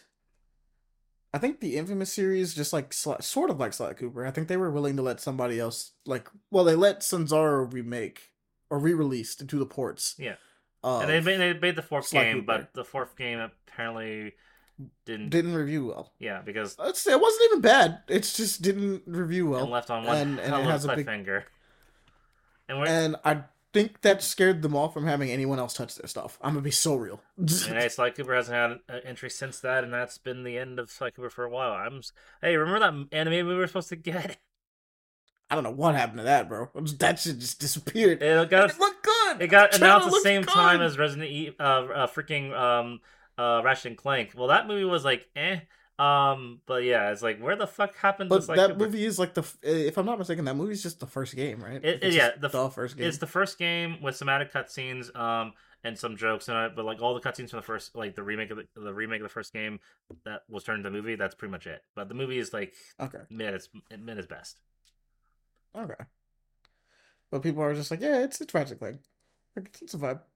I think the Infamous series, just like Sly, sort of like Sly Cooper, I think they were willing to let somebody else, like, well, they let Sanzaro remake or re-release to the ports. yeah. Of, And they made, they made the fourth Sly game, Cooper. but the fourth game apparently didn't. didn't review well. Yeah, because It's, it wasn't even bad. It just didn't review well. and left on one and, and hell it of has a a big. cliffhanger. And we're And I think that scared them off from having anyone else touch their stuff. I'm gonna be so real. And hey, Sly Cooper hasn't had an entry since that, and that's been the end of Sly Cooper for a while. I'm. s- Hey, remember that animated movie we were supposed to get? I don't know what happened to that, bro. That shit just disappeared. It got It looked good. It got The announced trailer the same looked time good. as Resident Evil, uh, uh, freaking um, uh, Ratchet and Clank. Well, that movie was like, eh. Um, but yeah, it's like, where the fuck happened to But Sly that Cooper? movie is like the. f- If I'm not mistaken, that movie's just the first game, right? It, It's it- yeah, just the, the first game. It's the first game with some added cutscenes, um, and some jokes in it. But like all the cutscenes from the first, like the remake of the, the remake of the first game that was turned into a movie. That's pretty much it. But the movie is like Okay. mid. It's mid is best. Okay. But people are just like, yeah, it's it's Ratchet Clank. Like, it's a vibe.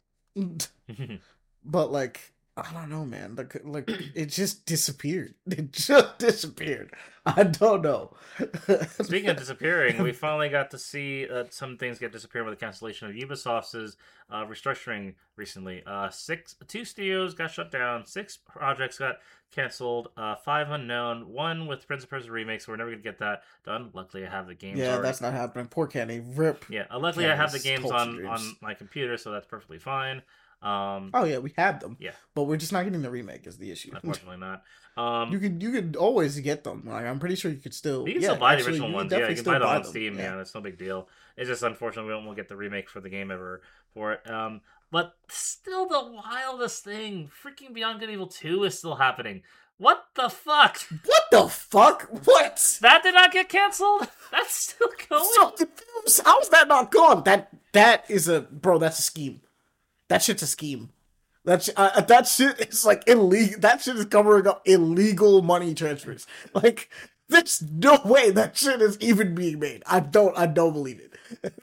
But like, I don't know, man. Like, like it just disappeared. It just disappeared. I don't know. Speaking of disappearing, we finally got to see uh, some things get disappearing with the cancellation of Ubisoft's uh, restructuring recently. Uh, six, two studios got shut down, six projects got canceled, uh, five unknown, one with Prince of Persia remake, so we're never gonna get that done. Luckily, I have the games. Yeah, already. that's not happening. Poor Kenny. Rip. Yeah, uh, luckily I have the Kenny's games hopes on and dreams. on my computer, so that's perfectly fine. Um, Oh yeah, we had them. yeah, But we're just not getting the remake is the issue. unfortunately not. Um, You could you could always get them. Like I'm pretty sure you could still. You can yeah, still buy actually, the original you can ones. Yeah, you definitely can still buy them on them. Steam. Yeah. Yeah. It's no big deal. It's just unfortunate we won't get the remake for the game ever for it. Um, but still, the wildest thing, freaking Beyond Good and Evil two is still happening. What the fuck? What the fuck? What? That did not get canceled. That's still going. So confused. How's that not gone? That that is a bro. That's a scheme. That shit's a scheme. That sh- uh, that shit is like illegal. That shit is covering up illegal money transfers. Like there's no way that shit is even being made. I don't. I don't believe it.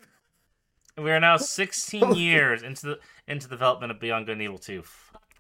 We are now sixteen years into the into the development of Beyond Good and Evil two.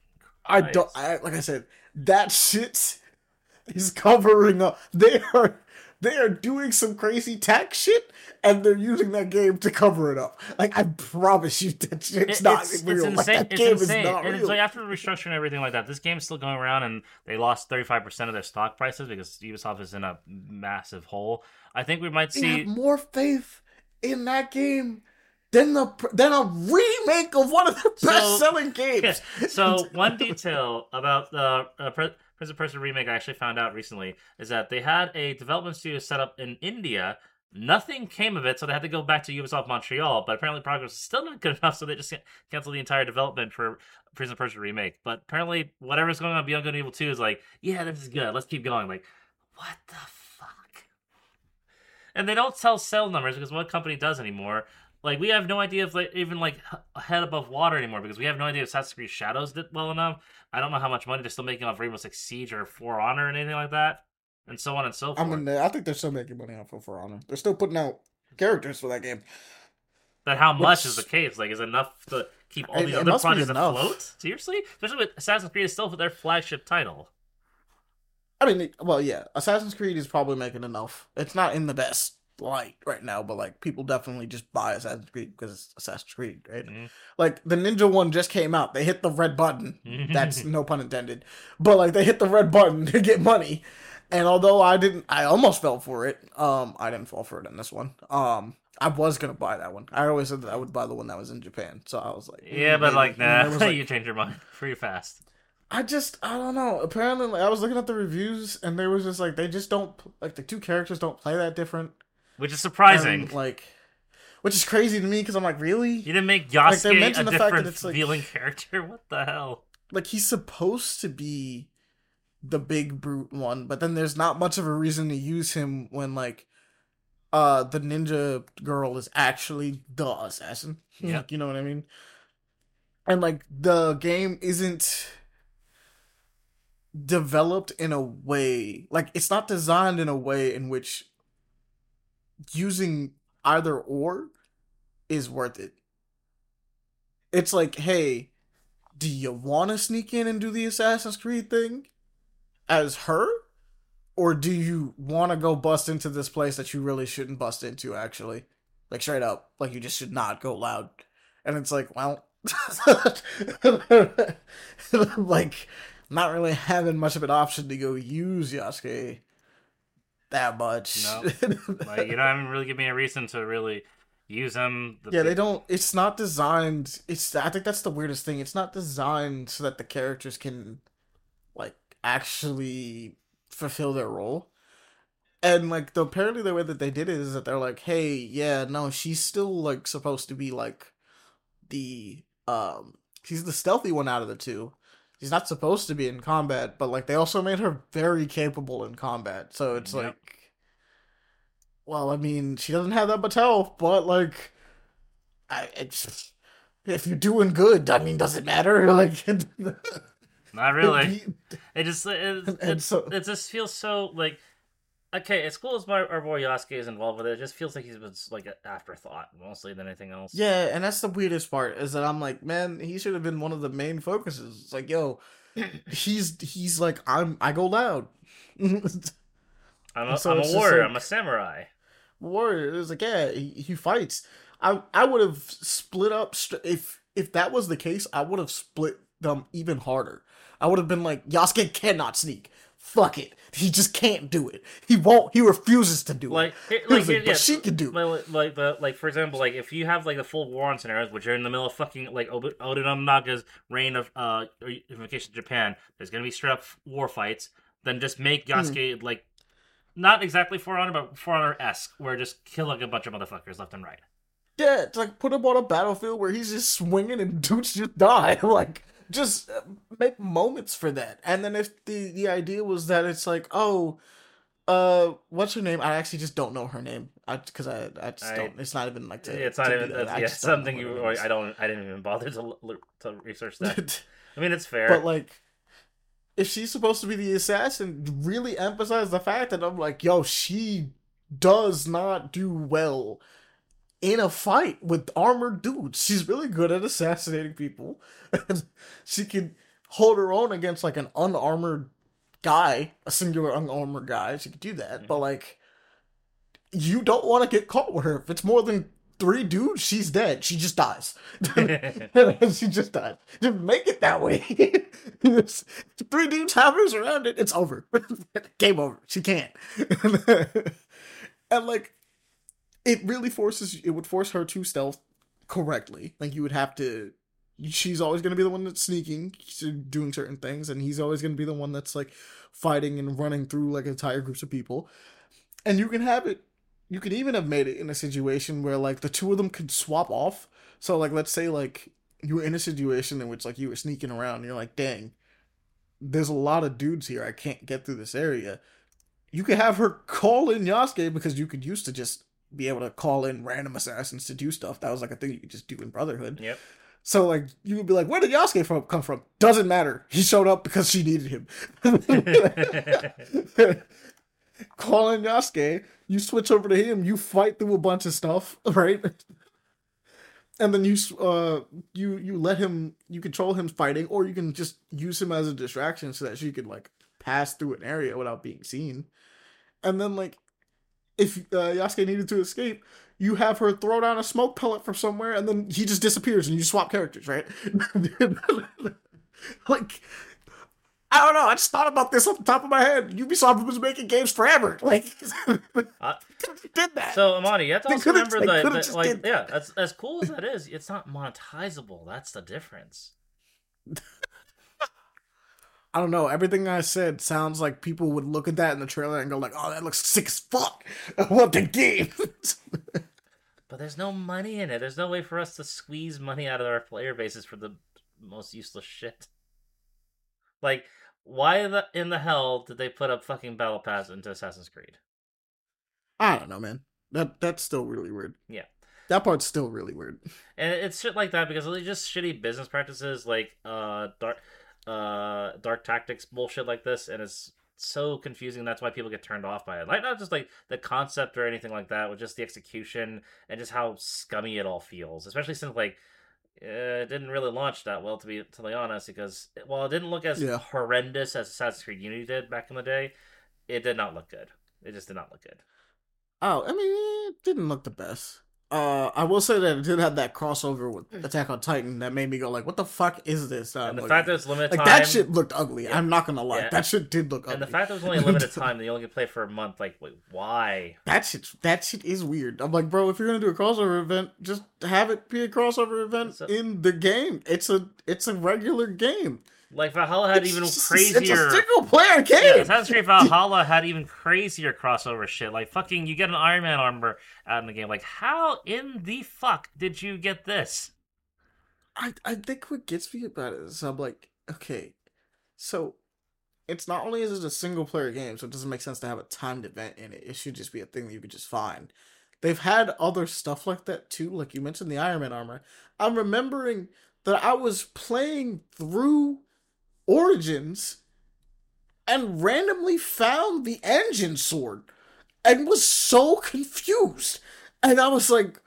I don't. I, like I said, that shit is covering up. They are they are doing some crazy tax shit, and they're using that game to cover it up. Like I promise you, that shit's It- not it's, real. It's Like, insane. that It's game insane. is not And real. it's like after the restructuring and everything like that, this game's still going around, and they lost thirty-five percent of their stock prices because Ubisoft is in a massive hole. I think we might They see. have more faith in that game than the than a remake of one of the So- best selling games. So one detail about the uh, Pre- Prince of Persia remake I actually found out recently is that they had a development studio set up in India. Nothing came of it, so they had to go back to Ubisoft Montreal. But apparently, progress is still not good enough, so they just canceled the entire development for Prince of Persia remake. But apparently, whatever's going on Beyond Good and Evil two is like, yeah, this is good. Let's keep going. Like, what the fuck? And they don't tell sales numbers because what company does anymore. Like, we have no idea if like even like h- head above water anymore because we have no idea if Assassin's Creed Shadows did well enough. I don't know how much money they're still making off Rainbow Six Siege or For Honor or anything like that, and so on and so forth. I mean, I think they're still making money off of For Honor. They're still putting out characters for that game. But how much Which- is the case? Like, is it enough to keep all It- these it other must be projects enough. afloat? Seriously? Especially with Assassin's Creed is still their flagship title. I mean, well, yeah, Assassin's Creed is probably making enough. It's not in the best light right now, but like people definitely just buy Assassin's Creed because it's Assassin's Creed, right? Mhm. Like the Ninja one just came out. They hit the red button. That's no pun intended. But like they hit the red button to get money. And although I didn't, I almost fell for it. Um, I didn't fall for it in this one. Um, I was gonna buy that one. I always said that I would buy the one that was in Japan. So I was like, Yeah, mm, but maybe. like, And then nah, there was, like, you changed your mind pretty fast. I just, I don't know. Apparently, like, I was looking at the reviews, and they was just like, they just don't, like, the two characters don't play that different. Which is surprising. And, like, which is crazy to me, because I'm like, really? You didn't make Like, they Yasuke mentioned a the fact that different it's, like- feeling character? What the hell? like he's supposed to be the big brute one, but then there's not much of a reason to use him when like uh the ninja girl is actually the assassin. Yeah. Like, you know what I mean? And like the game isn't developed in a way, like it's not designed in a way in which using either or is worth it. It's like, hey, do you want to sneak in and do the Assassin's Creed thing as her? Or do you want to go bust into this place that you really shouldn't bust into, actually? Like, straight up. Like, you just should not go loud. And it's like, well... like, not really having much of an option to go use Yasuke that much. No. Like, you don't even really give me a reason to really use him. The yeah, they don't... It's not designed... It's. I think that's the weirdest thing. It's not designed so that the characters can, like, actually... fulfill their role. And like the apparently the way that they did it is that they're like, hey, yeah, no, she's still like supposed to be like the um she's the stealthy one out of the two. She's not supposed to be in combat, but like they also made her very capable in combat. So it's Yep. like, well, I mean, she doesn't have that much health, but like I it's if you're doing good, I mean, does it matter? Like Not really. It just it, it, And it, so- it just feels so like okay. As cool as my our boy Yasuke is involved with it, it just feels like he's been like an afterthought mostly than anything else. Yeah, and that's the weirdest part is that I'm like, man, he should have been one of the main focuses. It's like, yo, he's he's like, I'm I go loud. I'm a, So I'm it's a just warrior. like- I'm a samurai. Warrior. It was like, yeah, he, he fights. I I would have split up st- if if that was the case. I would have split them even harder. I would have been like, Yasuke cannot sneak. Fuck it. He just can't do it. He won't. He refuses to do Like, it. it, like, He's like, yeah, but she can do it. Like, like the like for example, like if you have like the full war on scenarios, which are in the middle of fucking like Oda Oda Nobunaga's reign of uh unification of Japan, there's gonna be straight up war fights. Then just make Yasuke like not exactly For Honor, but For Honor esque, where just kill like a bunch of motherfuckers left and right. Yeah, it's like put him on a battlefield where he's just swinging and dudes just die. Like, just uh, make moments for that. And then if the the idea was that it's like, oh, uh, what's her name? I actually just don't know her name. I because I I just I- don't. It's not even like to. it's not to even do that. that's, I yeah, just don't know something what you. her Or name is. I don't. I didn't even bother to look, to research that. I mean, it's fair. But like, if she's supposed to be the assassin, really emphasize the fact that I'm like, yo, she does not do well in a fight with armored dudes. She's really good at assassinating people. And she can hold her own against like an unarmored guy, a singular unarmored guy. She could do that. But like, you don't want to get caught with her. If it's more than three dudes, she's dead. She just dies. She just died. Just make it that way. Three dudes have her surrounded. It's over. Game over. She can't. And like, it really forces, it would force her to stealth correctly. Like, you would have to, she's always going to be the one that's sneaking, doing certain things, and he's always going to be the one that's like fighting and running through like entire groups of people. And you can have it, you could even have made it in a situation where like the two of them could swap off. So like, let's say like you were in a situation in which like you were sneaking around and you're like, dang, there's a lot of dudes here. I can't get through this area. You could have her call in Yasuke, because you could used to just be able to call in random assassins to do stuff. That was like a thing you could just do in Brotherhood. Yep. So like you would be like, where did Yasuke from, come from? Doesn't matter. He showed up because she needed him. Call in Yasuke, you switch over to him, you fight through a bunch of stuff, right? And then you uh you you let him, you control him fighting, or you can just use him as a distraction so that she could like pass through an area without being seen. And then like, if uh, Yasuke needed to escape, you have her throw down a smoke pellet from somewhere, and then he just disappears, and you swap characters, right? Like, I don't know. I just thought about this off the top of my head. Ubisoft was making games forever. Like, Uh, did that. So Amani, you have to They also could've- remember they that, could've that just like did yeah, that. as as cool as that is, it's not monetizable. That's the difference. I don't know. Everything I said sounds like people would look at that in the trailer and go like, "Oh, that looks sick as fuck. I want the game." But there's no money in it. There's no way for us to squeeze money out of our player bases for the most useless shit. Like, why the in the hell did they put a fucking battle pass into Assassin's Creed? I don't know, man. That that's still really weird. Yeah. That part's still really weird. And it's shit like that because it's just shitty business practices like uh dark uh dark tactics bullshit like this, and it's so confusing. That's why people get turned off by it. Like not just like the concept or anything like that, but just the execution and just how scummy it all feels. Especially since like it didn't really launch that well, to be totally honest, because while it didn't look as Yeah. horrendous as Assassin's Creed Unity did back in the day, it did not look good. It just did not look good. Oh, I mean, it didn't look the best. Uh, I will say that it did have that crossover with Attack on Titan that made me go like, "What the fuck is this?" Uh, And the like, fact that it's limited like time, that shit looked ugly. Yeah. I'm not gonna lie, Yeah. that shit did look ugly. and the fact that it was only a limited time, that you only could play for a month. Like, wait, why? That shit, that shit is weird. I'm like, bro, if you're gonna do a crossover event, just have it be a crossover event So- in the game. It's a, it's a regular game. Like Valhalla had It's even just- crazier. It's a single player game. Yeah, Assassin's Creed Valhalla had even crazier crossover shit. Like fucking, you get an Iron Man armor out in the game. Like, how in the fuck did you get this? I, I think what gets me about it is I'm like, okay, so it's not only is it a single player game, so it doesn't make sense to have a timed event in it. It should just be a thing that you could just find. They've had other stuff like that too, like you mentioned the Iron Man armor. I'm remembering that I was playing through Origins and randomly found the engine sword and was so confused. And I was like,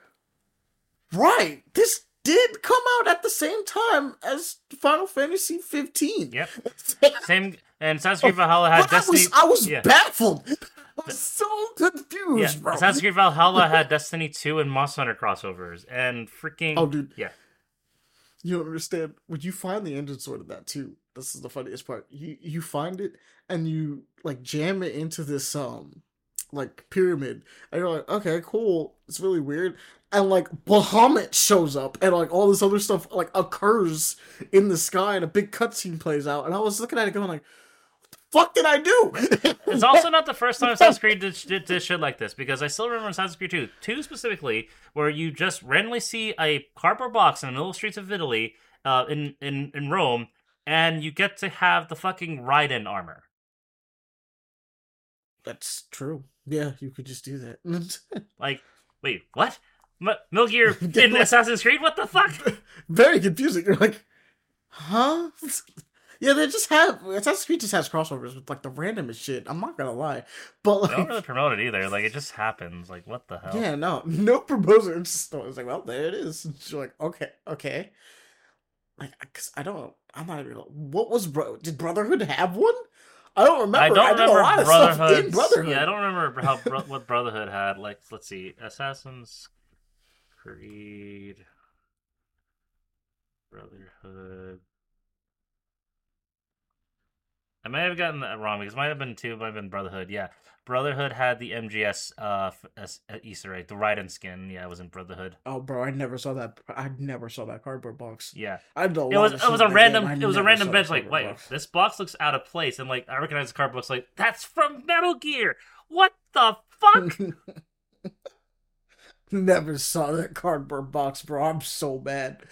right, this did come out at the same time as Final Fantasy fifteen. Yep. Same. And Assassin's Creed Valhalla had But I Destiny. was, I was yeah. baffled. I was so confused, Yeah. bro. Assassin's Creed Valhalla had Destiny two and Monster Hunter crossovers, and freaking. Oh, dude. Yeah. You don't understand. When you find the engine sword of that too, this is the funniest part. You you find it and you like jam it into this um like pyramid, and you're like, okay, cool. It's really weird. And like Bahamut shows up, and like all this other stuff like occurs in the sky, and a big cutscene plays out. And I was looking at it going like, what the fuck did I do? It's also not the first time Assassin's Creed did, did, did shit like this, because I still remember Assassin's Creed two, two specifically, where you just randomly see a cardboard box in the middle of the streets of Italy, uh, in, in, in Rome, and you get to have the fucking Raiden armor. That's true. Yeah, you could just do that. Like, wait, what? M- Metal Gear in Assassin's Creed? What the fuck? Very confusing. You're like, huh? Yeah, they just have Assassin's Creed just has crossovers with like the randomest shit. I'm not gonna lie, but They don't like, really promote it either. Like, it just happens. Like, what the hell? yeah, no, no proposal. It's just it's like, well, there it is. And you're like, okay, okay. Like, cause I don't, I'm not even. What was bro? Did Brotherhood have one? I don't remember. I don't did remember a lot of stuff Brotherhood. in Brotherhood. Yeah, I don't remember how bro- what Brotherhood had. Like, let's see, Assassin's Creed, Brotherhood. I may have gotten that wrong because it might have been two, it might have been Brotherhood. Yeah, Brotherhood had the M G S uh f- as- uh, Easter egg, the Raiden skin. Yeah, it was in Brotherhood. Oh, bro, I never saw that. I never saw that cardboard box. Yeah, I did a it lot was of it shit was in a that random game. I it was a never random saw bench. that Like, cardboard wait, box. this box looks out of place, and like I recognize the cardboard box. Like, that's from Metal Gear. What the fuck? Never saw that cardboard box, bro. I'm so bad.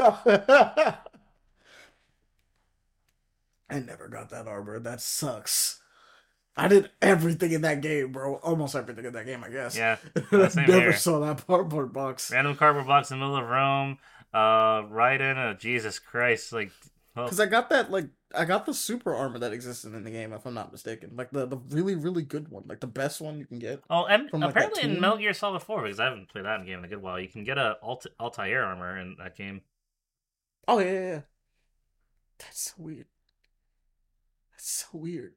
I never got that armor. That sucks. I did everything in that game, bro. Almost everything in that game, I guess. Yeah, I uh, same never here. saw that cardboard box. Random cardboard box in the middle of Rome. Uh, Raiden. Uh, Jesus Christ! Like, well, Because I got that, like, I got the super armor that existed in the game, if I'm not mistaken. Like, the, the really, really good one. Like, the best one you can get. oh, and from, like, that apparently in team? Metal Gear Solid four, because I haven't played that in game in a good while, you can get a Alt- Altair armor in that game. Oh, yeah, yeah, yeah. That's so weird. That's so weird.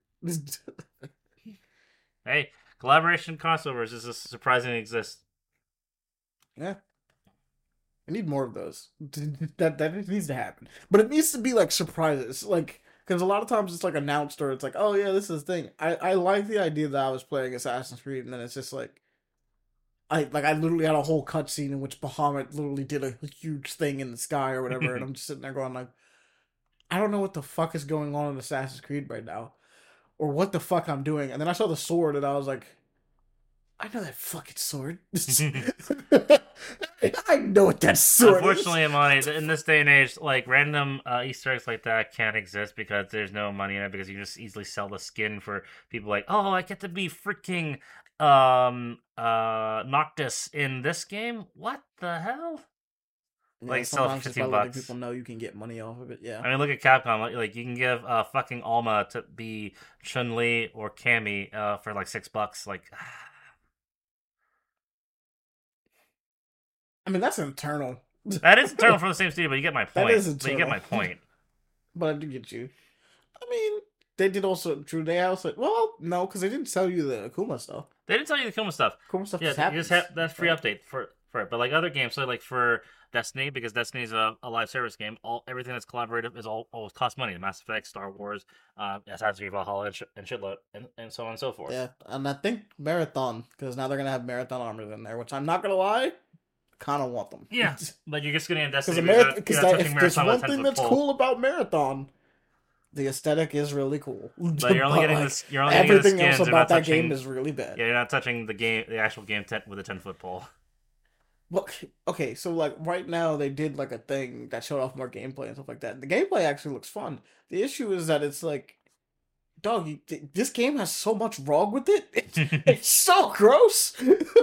Hey, collaboration crossovers is just surprisingly exist. Yeah. I need more of those. That that needs to happen. But it needs to be like surprises. Like, because a lot of times it's like announced or it's like, oh yeah, this is the thing. I, I like the idea that I was playing Assassin's Creed and then it's just like, I like I literally had a whole cutscene in which Bahamut literally did a huge thing in the sky or whatever, and I'm just sitting there going like, I don't know what the fuck is going on in Assassin's Creed right now. Or what the fuck I'm doing. And then I saw the sword and I was like, I know that fucking sword. I know what that sword Unfortunately, is. Imani, in this day and age, like random uh, Easter eggs like that can't exist because there's no money in it because you just easily sell the skin for people like, oh, I get to be freaking um uh Noctis in this game. What the hell? Yeah, Like sell it for sometimes just by fifteen letting bucks. people know you can get money off of it. Yeah. I mean, look at Capcom. Like, like, you can give uh fucking Alma to be Chun Li or Cammy uh for like six bucks. Like, I mean, that's internal. that is internal from the same studio, but you get my point. That is But you get internal. my point. But I do get you. I mean, they did also, true, they also, well, no, because they didn't tell you the Akuma stuff. They didn't tell you the Kuma stuff. Akuma stuff Yeah, just you happens. just have that free update for for it. But like other games, so like for Destiny, because Destiny's a, a live service game, all everything that's collaborative is all always cost money. Mass Effect, Star Wars, uh, Assassin's Creed Valhalla, and, sh- and shitload, and, and so on and so forth. Yeah, and I think Marathon, because now they're going to have Marathon armors in there, which I'm not going to lie, kind of want them. Yeah, but you're just getting in Destiny Because because you're not if touching there's Marathon one with a thing ten-foot that's pole. cool about Marathon, the aesthetic is really cool. But you're only getting like, this. You're only getting the everything skins. else You're not about that touching, game is really bad. Yeah, you're not touching the game, the actual game ten, with a ten foot pole. Well, okay, so like right now they did like a thing that showed off more gameplay and stuff like that. The gameplay actually looks fun. The issue is that it's like, dog, you, th- this game has so much wrong with it. It's, it's so gross.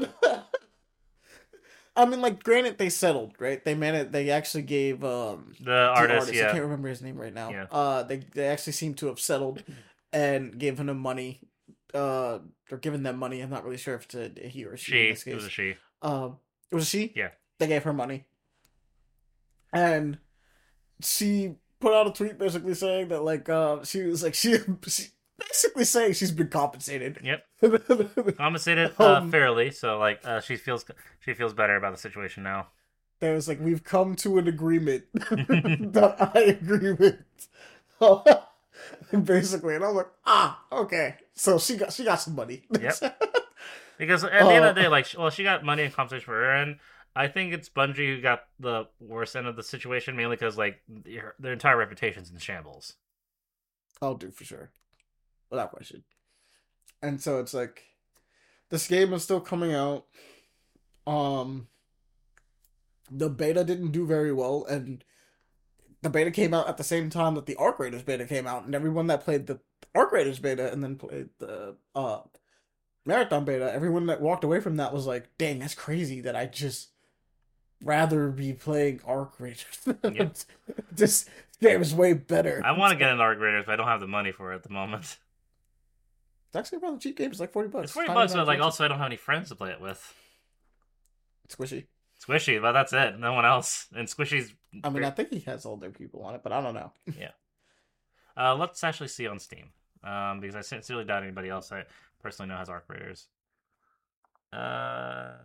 I mean, like, granted, they settled, right? They managed. They actually gave um The the artist, artist, I yeah, can't remember his name right now. Yeah. Uh, they they actually seem to have settled and gave him money. Uh, or giving them money. I'm not really sure if it's a he or a she. she. in this It was case. a she. Um, it was a she. Yeah. They gave her money, and she put out a tweet basically saying that like uh she was like she, she basically saying she's been compensated. Yep. Compensated uh, Um, fairly, so like uh, she feels she feels better about the situation now. There was like we've come to an agreement that I agree with. Basically, and I'm like, ah, okay. So she got she got some money. Yep. Because at the end of the Uh, day, like, well, she got money in compensation for her, and I think it's Bungie who got the worst end of the situation, mainly because like their, their entire reputation's in shambles. I'll do for sure, without question. And so it's like, this game is still coming out. Um, the beta didn't do very well, and the beta came out at the same time that the Arc Raiders beta came out, and everyone that played the Arc Raiders beta and then played the uh Marathon beta, everyone that walked away from that was like, "Dang, that's crazy that I just rather be playing Arc Raiders. Yep. This game is way better." I want to get into Arc Raiders, but I don't have the money for it at the moment. It's actually a rather cheap game. It's like forty bucks. It's forty Tiny bucks, amount but of like also I don't have any friends to play it with. Squishy. Squishy, but that's it. No one else. And Squishy's. I mean, I think he has older people on it, but I don't know. Uh, let's actually see on Steam, um, because I sincerely doubt anybody else I personally know has Arc Raiders. Uh,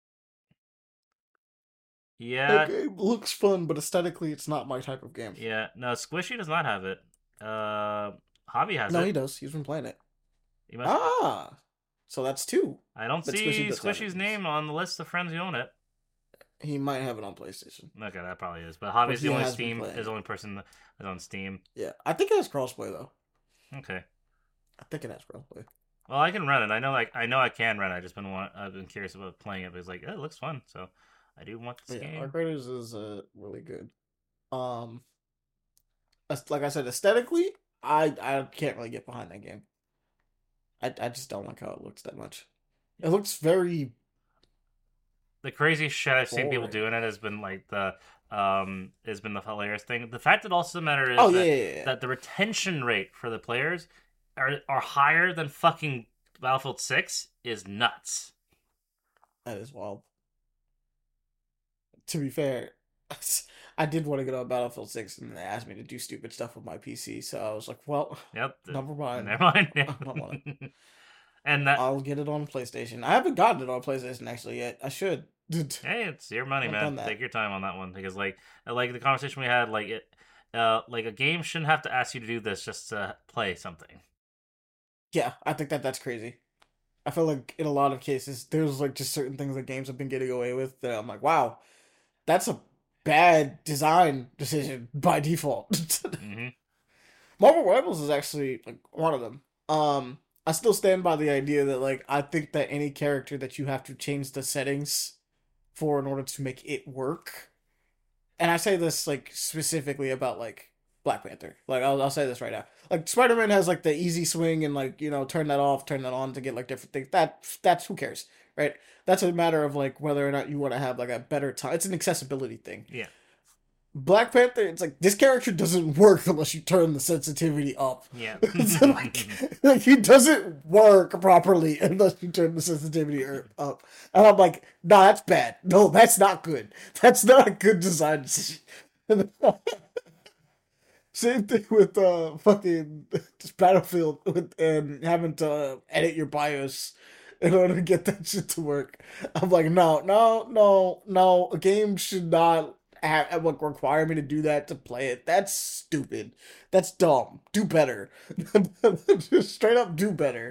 yeah, The game looks fun, but aesthetically, it's not my type of game. yeah. No, Squishy does not have it. Uh, Hobby has No, it. he does. He's been playing it. He must- Ah, so that's two. I don't but see Squishy does have Squishy's it. name on the list of friends who own it. He might have it on PlayStation. Okay, that probably is. But Hobby's he the only has been Steam playing is the it. only person that is on Steam. Yeah, I think it has crossplay though. Okay. I think it has crossplay. Well, I can run it. I know, like I know I can run it. I just been want. I've been curious about playing it. But it's like, oh, it looks fun. So I do want this But yeah, game. Arc Raiders is uh, really good. Um, as- like I said, aesthetically, I I can't really get behind that game. I I just don't like how it looks that much. It looks very The crazy shit I've seen people Boring. doing it has been like the um has been the hilarious thing. The fact that also the matter is oh yeah, that, yeah, yeah, yeah. that the retention rate for the players are are higher than fucking Battlefield six is nuts. That is wild. To be fair, I did want to get on Battlefield six, and they asked me to do stupid stuff with my P C, so I was like, well, Yep. never mind. Never mind. I don't want And that I'll get it on PlayStation. I haven't gotten it on PlayStation actually yet. I should. hey, it's your money, I've man. done that. Take your time on that one because like like the conversation we had, like it uh like a game shouldn't have to ask you to do this just to play something. Yeah, I think that that's crazy. I feel like in a lot of cases, there's like just certain things that games have been getting away with that I'm like, wow, that's a bad design decision by default. hmm Marvel Rivals is actually like one of them. Um, I still stand by the idea that like I think that any character that you have to change the settings for in order to make it work. And I say this like specifically about like Black Panther. Like I'll I'll say this right now. Like Spider-Man has like the easy swing and like, you know, turn that off, turn that on to get like different things. That that's who cares, right? That's a matter of like whether or not you want to have like a better time. It's an accessibility thing. Yeah. Black Panther, it's like this character doesn't work unless you turn the sensitivity up. Yeah. So, like, like he doesn't work properly unless you turn the sensitivity er- up. And I'm like, nah, that's bad. No, that's not good. That's not a good design decision. Same thing with uh fucking just Battlefield with and having to edit your BIOS in order to get that shit to work. I'm like, no, no, no, no. A game should not have like require me to do that to play it. That's stupid. That's dumb. Do better. Just straight up do better.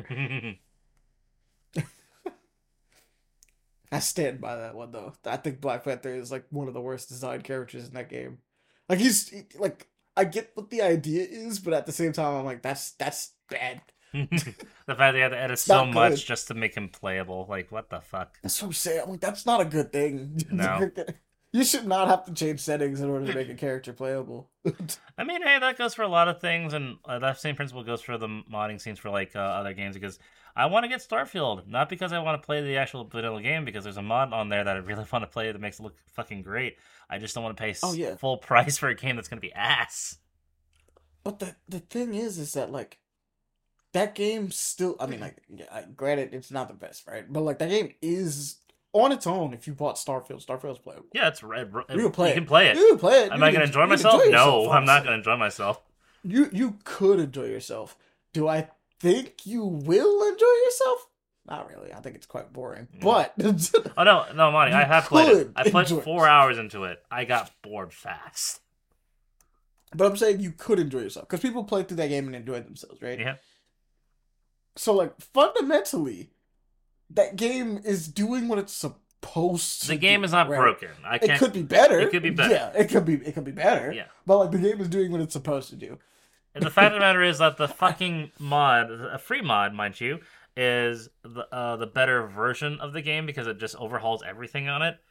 I stand by that one though. I think Black Panther is like one of the worst designed characters in that game. Like he's he, like I get what the idea is, but at the same time I'm like that's that's bad. The fact they had to edit so not much good. just to make him playable, like what the fuck? That's what I'm saying. I'm like that's not a good thing. No. You should not have to change settings in order to make a character playable. I mean, hey, that goes for a lot of things, and uh, that same principle goes for the modding scenes for like uh, other games. Because I want to get Starfield, not because I want to play the actual vanilla game, because there's a mod on there that I really want to play that makes it look fucking great. I just don't want to pay Oh, yeah. s- full price for a game that's gonna be ass. But the the thing is, is that like that game still. I mean, like, yeah, I- granted, it's not the best, right? But like that game is on its own. If you bought Starfield, Starfield's playable. Yeah, it's red. You can play you it. can play it. You can play it. Am You I can- gonna enjoy you can myself? enjoy No, yourself, I'm not honestly. gonna enjoy myself. You you could enjoy yourself. Do I think you will enjoy yourself? Not really. I think it's quite boring. But Oh no, no, Monty, I You have played it. could I put enjoy four it. hours into it. I got bored fast. but I'm saying you could enjoy yourself because people play through that game and enjoy themselves, right? Yeah. So like fundamentally, that game is doing what it's supposed to. The game do, is not right? broken. I It can't. could be better. It could be better. Yeah, it could be. It could be better. Yeah. But like the game is doing what it's supposed to do. And the fact of the matter is that the fucking mod, a free mod, mind you, is the uh, the better version of the game because it just overhauls everything on it.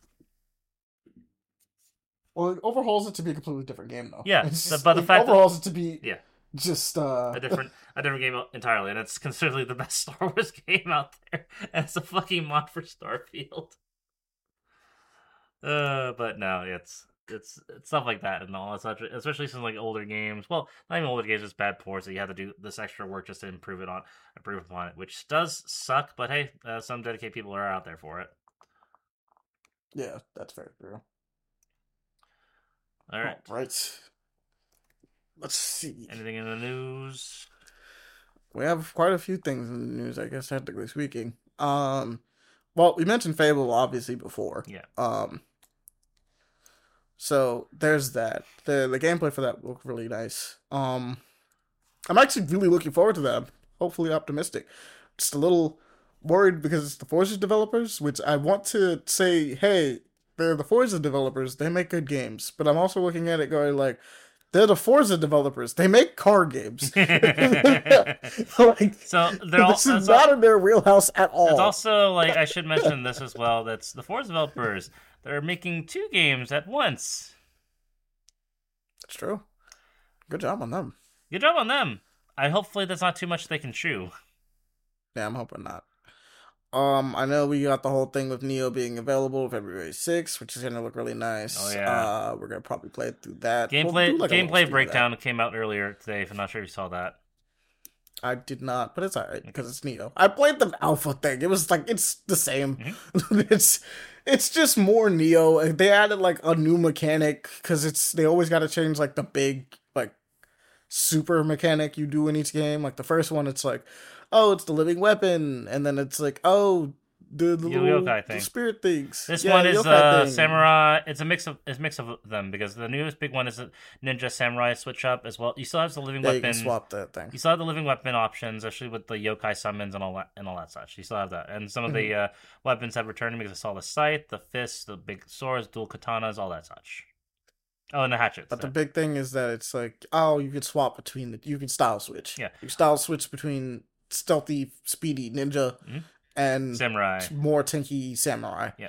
Well, it overhauls it to be a completely different game, though. Yeah, It's the- just- but the it fact that- overhauls it to be Yeah, just uh a different a different game entirely, and it's considered the best Star Wars game out there. And it's a fucking mod for Starfield. Uh, but no, it's it's it's stuff like that and all that such, especially some like older games. Well, not even older games, just bad ports that you have to do this extra work just to improve it on improve upon it, which does suck. But hey, uh, some dedicated people are out there for it. yeah, that's very true. All right. All right. Let's see. Anything in the news? We have quite a few things in the news, I guess, technically speaking. Um, well, we mentioned Fable obviously before. Yeah. Um. So there's that. the The gameplay for that looked really nice. Um, I'm actually really looking forward to that. Hopefully optimistic. Just a little worried because it's the Forza developers, which I want to say, hey, they're the Forza developers. They make good games. But I'm also looking at it going like, they're the Forza developers. They make car games. Like, So they're all. this is it's not al- in their wheelhouse at all. It's also like I should mention this as well. That's the Forza developers. They're making two games at once. That's true. Good job on them. Good job on them. I hopefully that's not too much they can chew. Yeah, I'm hoping not. Um, I know we got the whole thing with Neo being available February sixth, which is gonna look really nice. Oh, yeah. Uh, we're gonna probably play it through that. We'll Gameplay do, like, a little gameplay stream of breakdown came out earlier today. If I'm not sure if you saw that. that. I did not, but it's alright because it's Neo. I played the alpha thing. It was like it's the same. Mm-hmm. it's it's just more Neo. They added like a new mechanic because it's they always got to change like the big like super mechanic you do in each game. Like the first one, it's like, oh, it's the living weapon, and then it's like, oh, the, the Yo- little yokai the thing. spirit things. This Yeah, one is yokai uh, thing. samurai. It's a mix of it's a mix of them because the newest big one is a ninja samurai switch up as well. You still have the living Yeah, you weapon. can swap that thing. You still have the living weapon options, especially with the yokai summons and all that and all that such. You still have that, and some of the uh, weapons have returned because I saw the scythe, the fists, the big swords, dual katanas, all that such. Oh, and the hatchets. But the yeah. big thing is that it's like, oh, you could swap between the, you can style switch. Yeah. You style switch between stealthy, speedy ninja Mhm. and samurai. more tanky samurai. Yeah.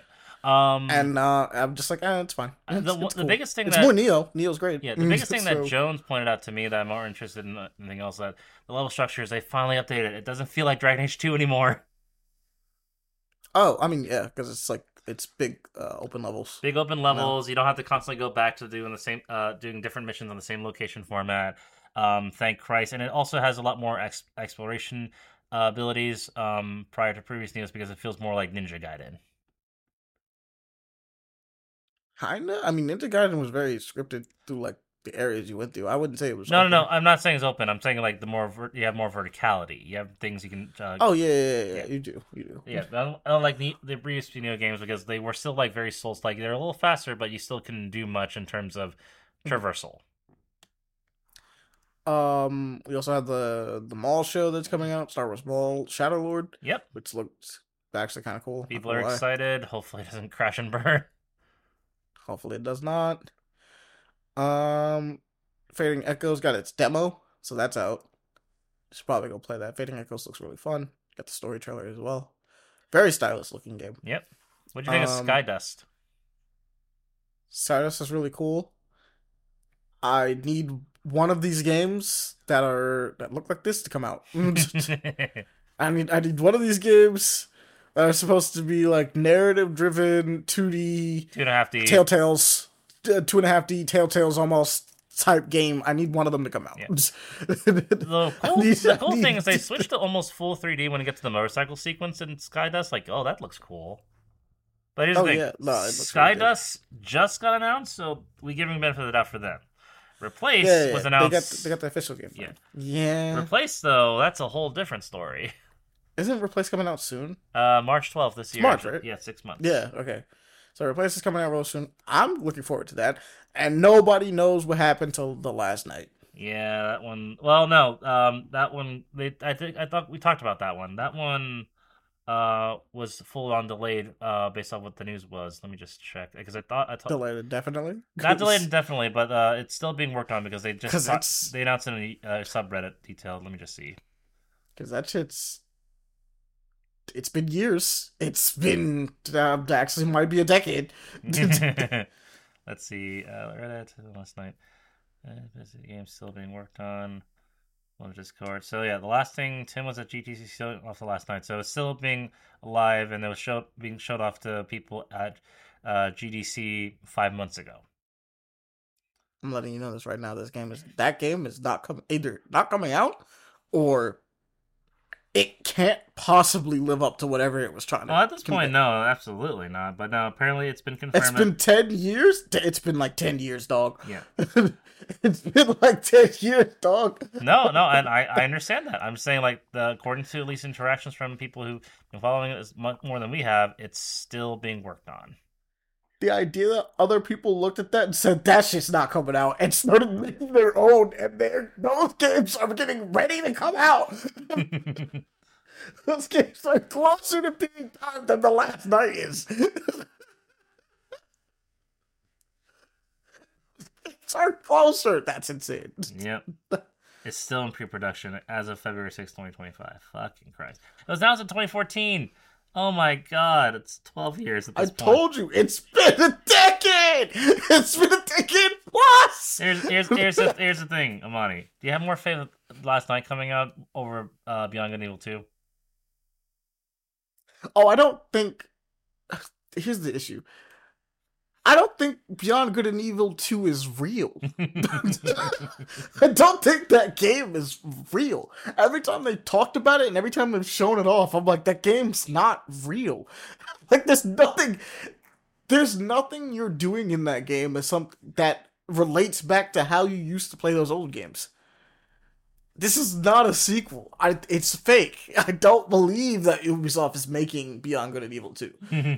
Um, and uh, I'm just like, eh, it's fine. Uh, It's, the- it's the cool. biggest thing it's that- more Neo. Neo's great. yeah, the biggest thing So- that Jones pointed out to me that I'm more interested in than anything else, that the level structures, they finally updated it. It doesn't feel like Dragon Age two anymore. Oh, I mean, yeah, because it's like it's big uh, open levels. Big open levels. You don't have to constantly go back to doing the same, uh, doing different missions on the same location format. Um, thank Christ, and it also has a lot more ex- exploration uh, abilities um, prior to previous Neos because it feels more like Ninja Gaiden. Kinda. I mean, Ninja Gaiden was very scripted through like the areas you went through. I wouldn't say it was. No, open. no, no. I'm not saying it's open. I'm saying like the more ver- you have more verticality. You have things you can. Uh, Oh yeah, yeah, yeah, yeah. Yeah. You do, you do. Yeah, I don't, I don't like the, the previous Neo games because they were still like very Souls like. They're a little faster, but you still couldn't do much in terms of traversal. Um, we also have the the Mall show that's coming out, Star Wars Mall Shadow Lord, Yep, which looked actually kind of cool. not people gonna are lie. excited. Hopefully, it doesn't crash and burn. Hopefully, it does not. Um, Fading Echoes got its demo, so that's out. Should probably go play that. Fading Echoes looks really fun. Got the story trailer as well. Very stylish looking game. Yep. What do you think Um, of Sky Dust? Stardust is really cool. I need one of these games that are that look like this to come out. I need I need one of these games that are supposed to be like narrative driven, two D, Two and a half D. Telltale's, uh, two and a half D Telltale's almost type game. I need one of them to come out. Yeah. the The cool, the cool thing is they switched to almost full three D when it gets to the motorcycle sequence in Sky Dust. Like, oh, that looks cool. But here's Oh, the thing: yeah. No, it looks Sky really good. Dust just got announced, so we give them benefit of the doubt for them. Replace Yeah, yeah, was yeah. announced. They got the, they got the official game. Yeah. Yeah. Replace though, that's a whole different story. Isn't Replace coming out soon? Uh, March twelfth this year. March, right? Yeah, six months. Yeah, okay. So Replace is coming out real soon. I'm looking forward to that. And nobody knows what happened till the last night. Yeah, that one. Well, no, um, that one. They, I think, I thought we talked about that one. That one, uh, was full on delayed, uh, based on what the news was. Let me just check because I thought I thought Delayed indefinitely. not delayed indefinitely, but uh, it's still being worked on because they just 'Cause ta- it's- they announced it in a uh, subreddit detailed. Let me just see. Because that shit's... It's been years. It's been... Uh, actually, might be a decade. Let's see. Uh, Reddit last night. Uh, this game still being worked on. On Discord. So yeah, the last thing Tim was at G T C showing off the last night. So it's still being live and it was show, being showed off to people at uh, G D C five months ago. I'm letting you know this right now. This game is... That game is not coming... Either not coming out, or... It can't possibly live up to whatever it was trying to Well, at this convey. point, no, absolutely not. But no, apparently it's been confirmed. It's been ten years? It's been like ten years, dog. Yeah. It's been like ten years, dog. No, no, and I, I understand that. I'm saying, like, the according to at least interactions from people who've been following it as much more than we have, it's still being worked on. The idea that other people looked at that and said, that shit's not coming out, and started making their own, and their those games are getting ready to come out. Those games are closer to being done than the last night is. It's are closer. That's insane. Yep. It's still in pre-production as of February sixth, twenty twenty-five. Fucking Christ. It was announced in twenty fourteen. Oh my god, it's twelve years at I this point. told you, it's been a decade! It's been a decade plus! Here's here's here's the, here's the thing, Amani. Do you have more faith with Last Night coming out over uh, Beyond Good and Evil two? Oh, I don't think... Here's the issue. I don't think Beyond Good and Evil two is real. I don't think that game is real. Every time they talked about it and every time they've shown it off, I'm like, that game's not real. Like, there's nothing... There's nothing you're doing in that game that, some, that relates back to how you used to play those old games. This is not a sequel. I, it's fake. I don't believe that Ubisoft is making Beyond Good and Evil two.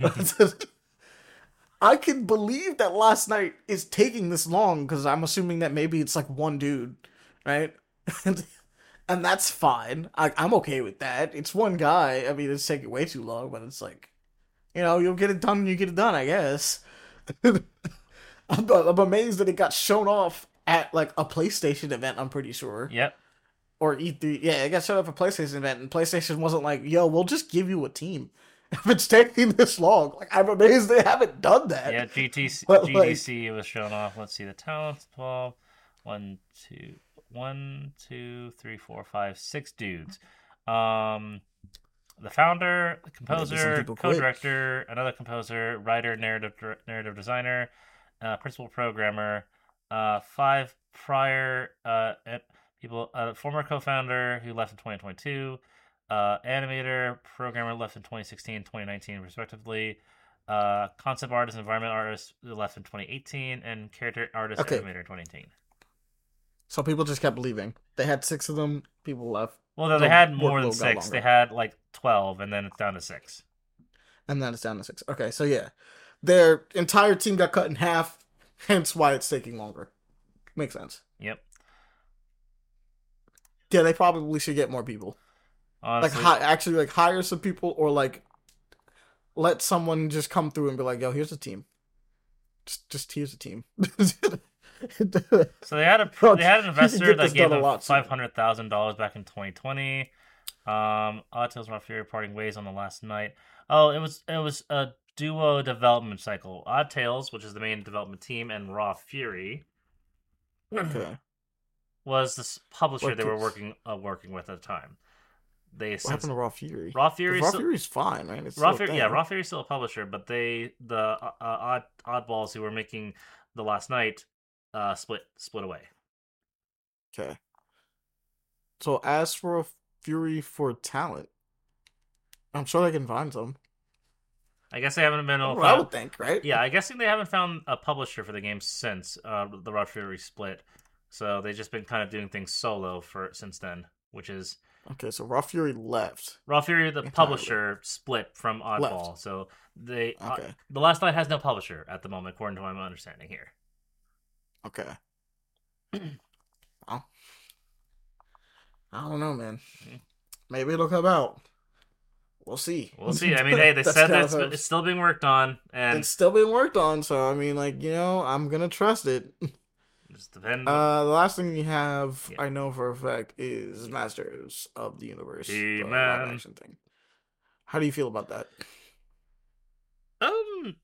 I can believe that Last Night is taking this long because I'm assuming that maybe it's like one dude, right? and, and that's fine. I, I'm okay with that. It's one guy. I mean, it's taking way too long, but it's like, you know, you'll get it done when you get it done, I guess. I'm, I'm amazed that it got shown off at like a PlayStation event, I'm pretty sure. Yep. Or E three. Yeah, it got shown off at a PlayStation event, and PlayStation wasn't like, yo, we'll just give you a team. if it's taking this long. Like, I'm amazed they haven't done that. Yeah, G T C, But, like- G D C was shown off. Let's see the talents. twelve. One, two, one, two, three, four, five, six dudes. Um, the founder, the Maybe some composer, people quit. co-director, another composer, writer, narrative narrative designer, uh, principal programmer, uh, five prior uh, eh, people, uh, former co-founder who left in twenty twenty-two, uh, animator, programmer left in twenty sixteen, twenty nineteen, respectively. Uh, concept artist, environment artist who left in twenty eighteen, and character artist, Okay. animator in twenty eighteen. So people just kept leaving. They had six of them. People left. Well, no, The they had more than workload got six. longer. They had like twelve, and then it's down to six. And then it's down to six. Okay, so yeah. Their entire team got cut in half, hence why it's taking longer. Makes sense. Yep. Yeah, they probably should get more people. Honestly, Like, hi- actually, like, hire some people or, like, let someone just come through and be like, yo, here's a team. Just, just here's a team. so they had a Bro, they had an you can investor get that this gave done a them lot sooner. five hundred thousand dollars back in twenty twenty. Um, Odd Tales Raw Fury parting ways on the last night. Oh, it was it was a duo development cycle. Odd Tales, which is the main development team, and Raw Fury Okay. was the s- publisher What they were kids? working uh, working with at the time. They What since happened to Raw Fury? Raw Fury Raw still- Fury's fine, right? It's Raw still a Fury, yeah, thing. Raw Fury is still a publisher, but they the uh, uh, odd oddballs who were making the last night uh, split split away. Okay. So as for a Fury for talent, I'm sure they can find some. I guess they haven't been able to Well, I find- would think, right? Yeah, I guess they haven't found a publisher for the game since uh, the Raw Fury split. So they've just been kind of doing things solo for since then, which is Okay, so Raw Fury left. Raw Fury, the Entirely. publisher, split from Oddball. Left. So they uh, Okay. the Last Night has no publisher at the moment, according to my understanding here. Okay. Well, I don't know, man. Maybe it'll come out. We'll see. We'll see. I mean, hey, they That's said kind that of it's, how- it's still being worked on, and It's still being worked on, so I mean, like, you know, I'm gonna trust it. just depends. Uh, the last thing we have, Yeah. I know for a fact, is Masters of the Universe. the live He-Man. action thing. How do you feel about that? Um,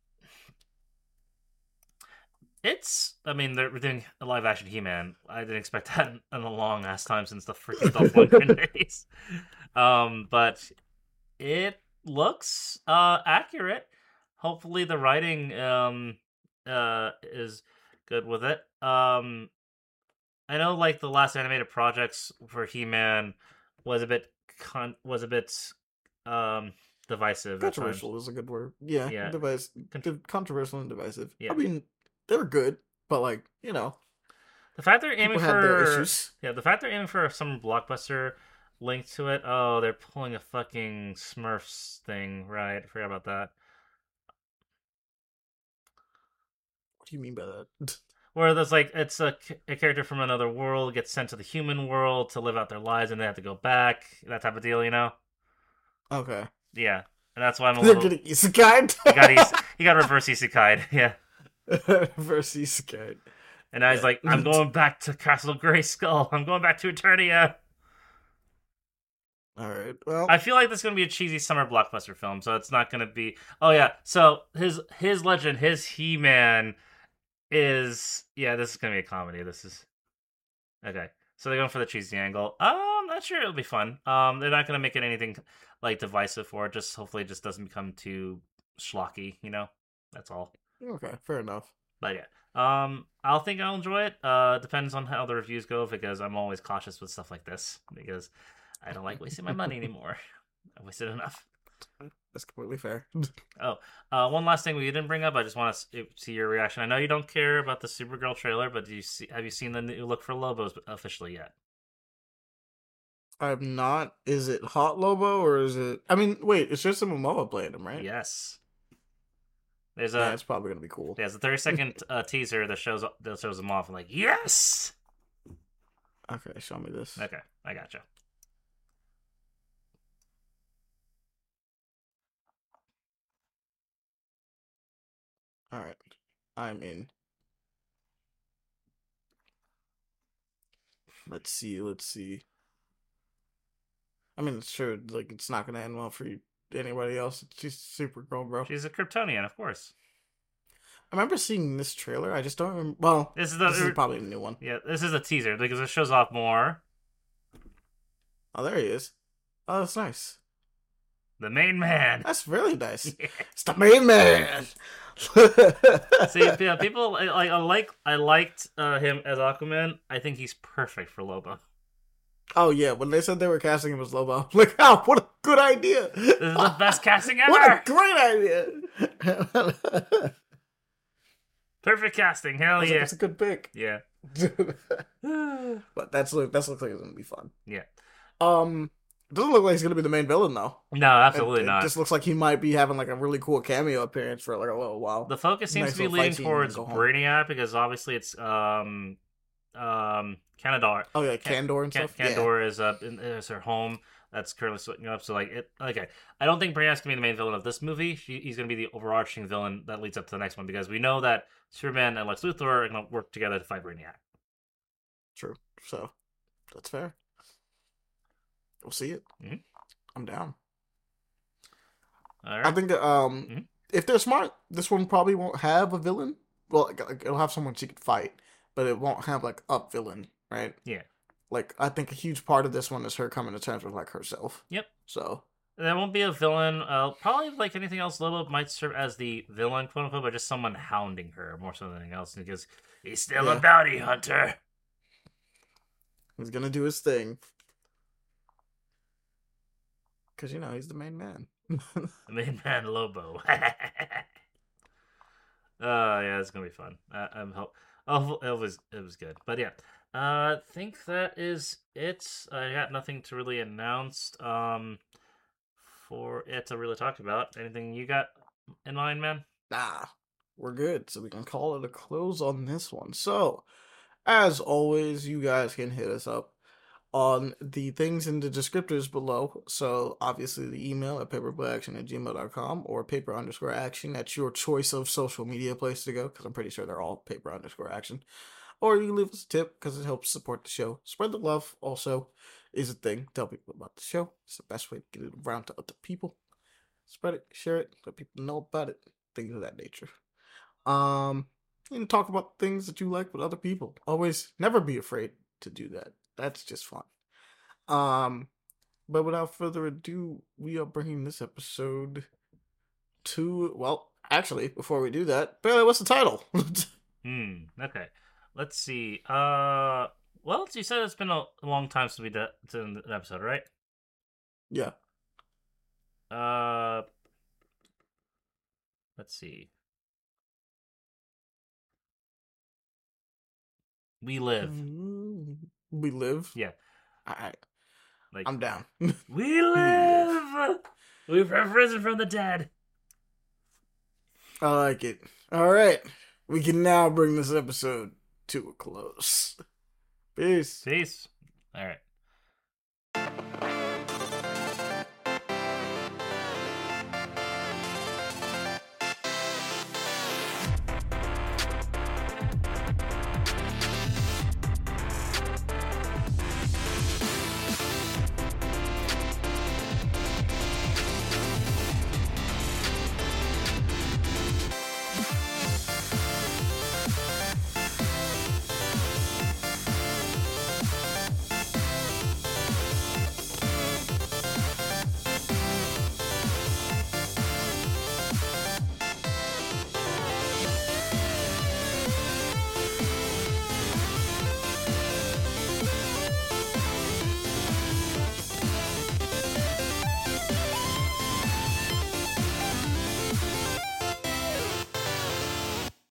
it's. I mean, they're doing a live action He-Man. I didn't expect that in a long ass time since the freaking Dolph Lundgren days. Um, but it looks uh accurate. Hopefully, the writing um uh is good with it. Um, I know like the last animated projects for He-Man was a bit con- was a bit um divisive. at times. Controversial is a good word. Yeah, Yeah. device, Contr- controversial and divisive. Yeah. I mean, they're good, but like, you know, The fact they're aiming people had their for issues. yeah, the fact they're aiming for some blockbuster link to it. Oh, they're pulling a fucking Smurfs thing, right? I forgot about that. What do you mean by that? Where there's like it's a, c- a character from another world gets sent to the human world to live out their lives, and they have to go back. That type of deal, you know? Okay. Yeah, and that's why I'm a They're little. getting isekai. He got is- he got reverse isekai, yeah. Versus isekai. And now he's Yeah. like, I'm going back to Castle Grayskull. I'm going back to Eternia. All right. Well, I feel like this is gonna be a cheesy summer blockbuster film, so it's not gonna be. Oh yeah, so his his legend, his He Man, is yeah. This is gonna be a comedy. This is okay. So they're going for the cheesy angle. Um, I'm not sure it'll be fun. Um, they're not gonna make it anything like divisive for it. Just hopefully, it just doesn't become too schlocky. You know, that's all. okay, fair enough. But yeah, um, I'll think I'll enjoy it. Uh, depends on how the reviews go because I'm always cautious with stuff like this because I don't like wasting my money anymore. I wasted enough. That's completely fair. Oh, uh, one last thing we didn't bring up. I just want to see your reaction. I know you don't care about the Supergirl trailer, but do you see? Have you seen the new look for Lobos officially yet? I'm not. Is it Hot Lobo or is it? I mean, wait. It's just a Momoa playing him, right? Yes. There's a Yeah, it's probably gonna be cool. there's a thirty second uh, teaser that shows that shows them off. I'm like, yes. Okay, show me this. Okay, I gotcha. All right, I'm in. Let's see. Let's see. I mean, it's sure. Like, it's not gonna end well for you anybody else. She's Supergirl, bro. She's a Kryptonian, of course. I remember seeing this trailer. I just don't remember. Well, This is the this is probably a new one. yeah. This is a teaser because it shows off more. Oh, there he is. Oh, that's nice. The main man. That's really nice. It's the main man. See, yeah, people like I like I liked uh, him as Aquaman. I think he's perfect for Lobo. Oh yeah, when they said they were casting him as Lobo, I'm like, oh, what a good idea! This is the best casting ever. What a great idea! Perfect casting. Hell That's yeah. like, a good pick. Yeah. But that's look that's looks like it's gonna be fun. Yeah. Um, it doesn't look like he's gonna be the main villain though. No, absolutely it, it not. just looks like he might be having like a really cool cameo appearance for like a little while. The focus seems Nice to be little fight leaning scene and towards go home. Brainiac because obviously it's um um Canadar. Oh yeah, Kandor and Can- stuff. Yeah. Kandor is uh in- is her home. That's currently splitting up. So like it okay. I don't think Brainiac's gonna be the main villain of this movie. She, he's gonna be the overarching villain that leads up to the next one because we know that Superman and Lex Luthor are gonna work together to fight Brainiac. True. So that's fair. We'll see it. Mhm. I'm down. All right. I think that, um, Mhm. if they're smart, this one probably won't have a villain. Well, like, like, it'll have someone she could fight, but it won't have like a villain, right? Yeah. Like I think a huge part of this one is her coming to terms with like herself. Yep. So There won't be a villain. Uh, probably like anything else, Lobo might serve as the villain, quote unquote, but just someone hounding her more so than anything else because he's still Yeah. a bounty hunter. he's gonna do his thing. Cause you know he's the main man. The main man, Lobo. Oh yeah, it's gonna be fun. Uh, I'm hope. Oh, it was it was good, but yeah. Uh, I think that is it. I got nothing to really announce. Um, for it to really talk about. Anything you got in mind, man? Nah, we're good. So we can call it a close on this one. So, as always, you guys can hit us up on the things in the descriptors below. So, obviously, the email at paperboyaction at gmail dot com or paper underscore action. That's your choice of social media place to go because I'm pretty sure they're all paper underscore action. Or you can leave us a tip because it helps support the show. Spread the love also is a thing. Tell people about the show. It's the best way to get it around to other people. Spread it, share it, let people know about it. Things of that nature. Um, and talk about things that you like with other people. Always, never be afraid to do that. That's just fun. Um, but without further ado, we are bringing this episode to, well, actually, before we do that, Bailey, what's the title? Hmm. Okay. Let's see. Uh. Well, you said it's been a long time since we did an episode, right? Yeah. Uh. Let's see. We live. We live? Yeah. Alright. Like I'm down. we live. We've risen from the dead. I like it. Alright. We can now bring this episode to a close. Peace. Peace. All right.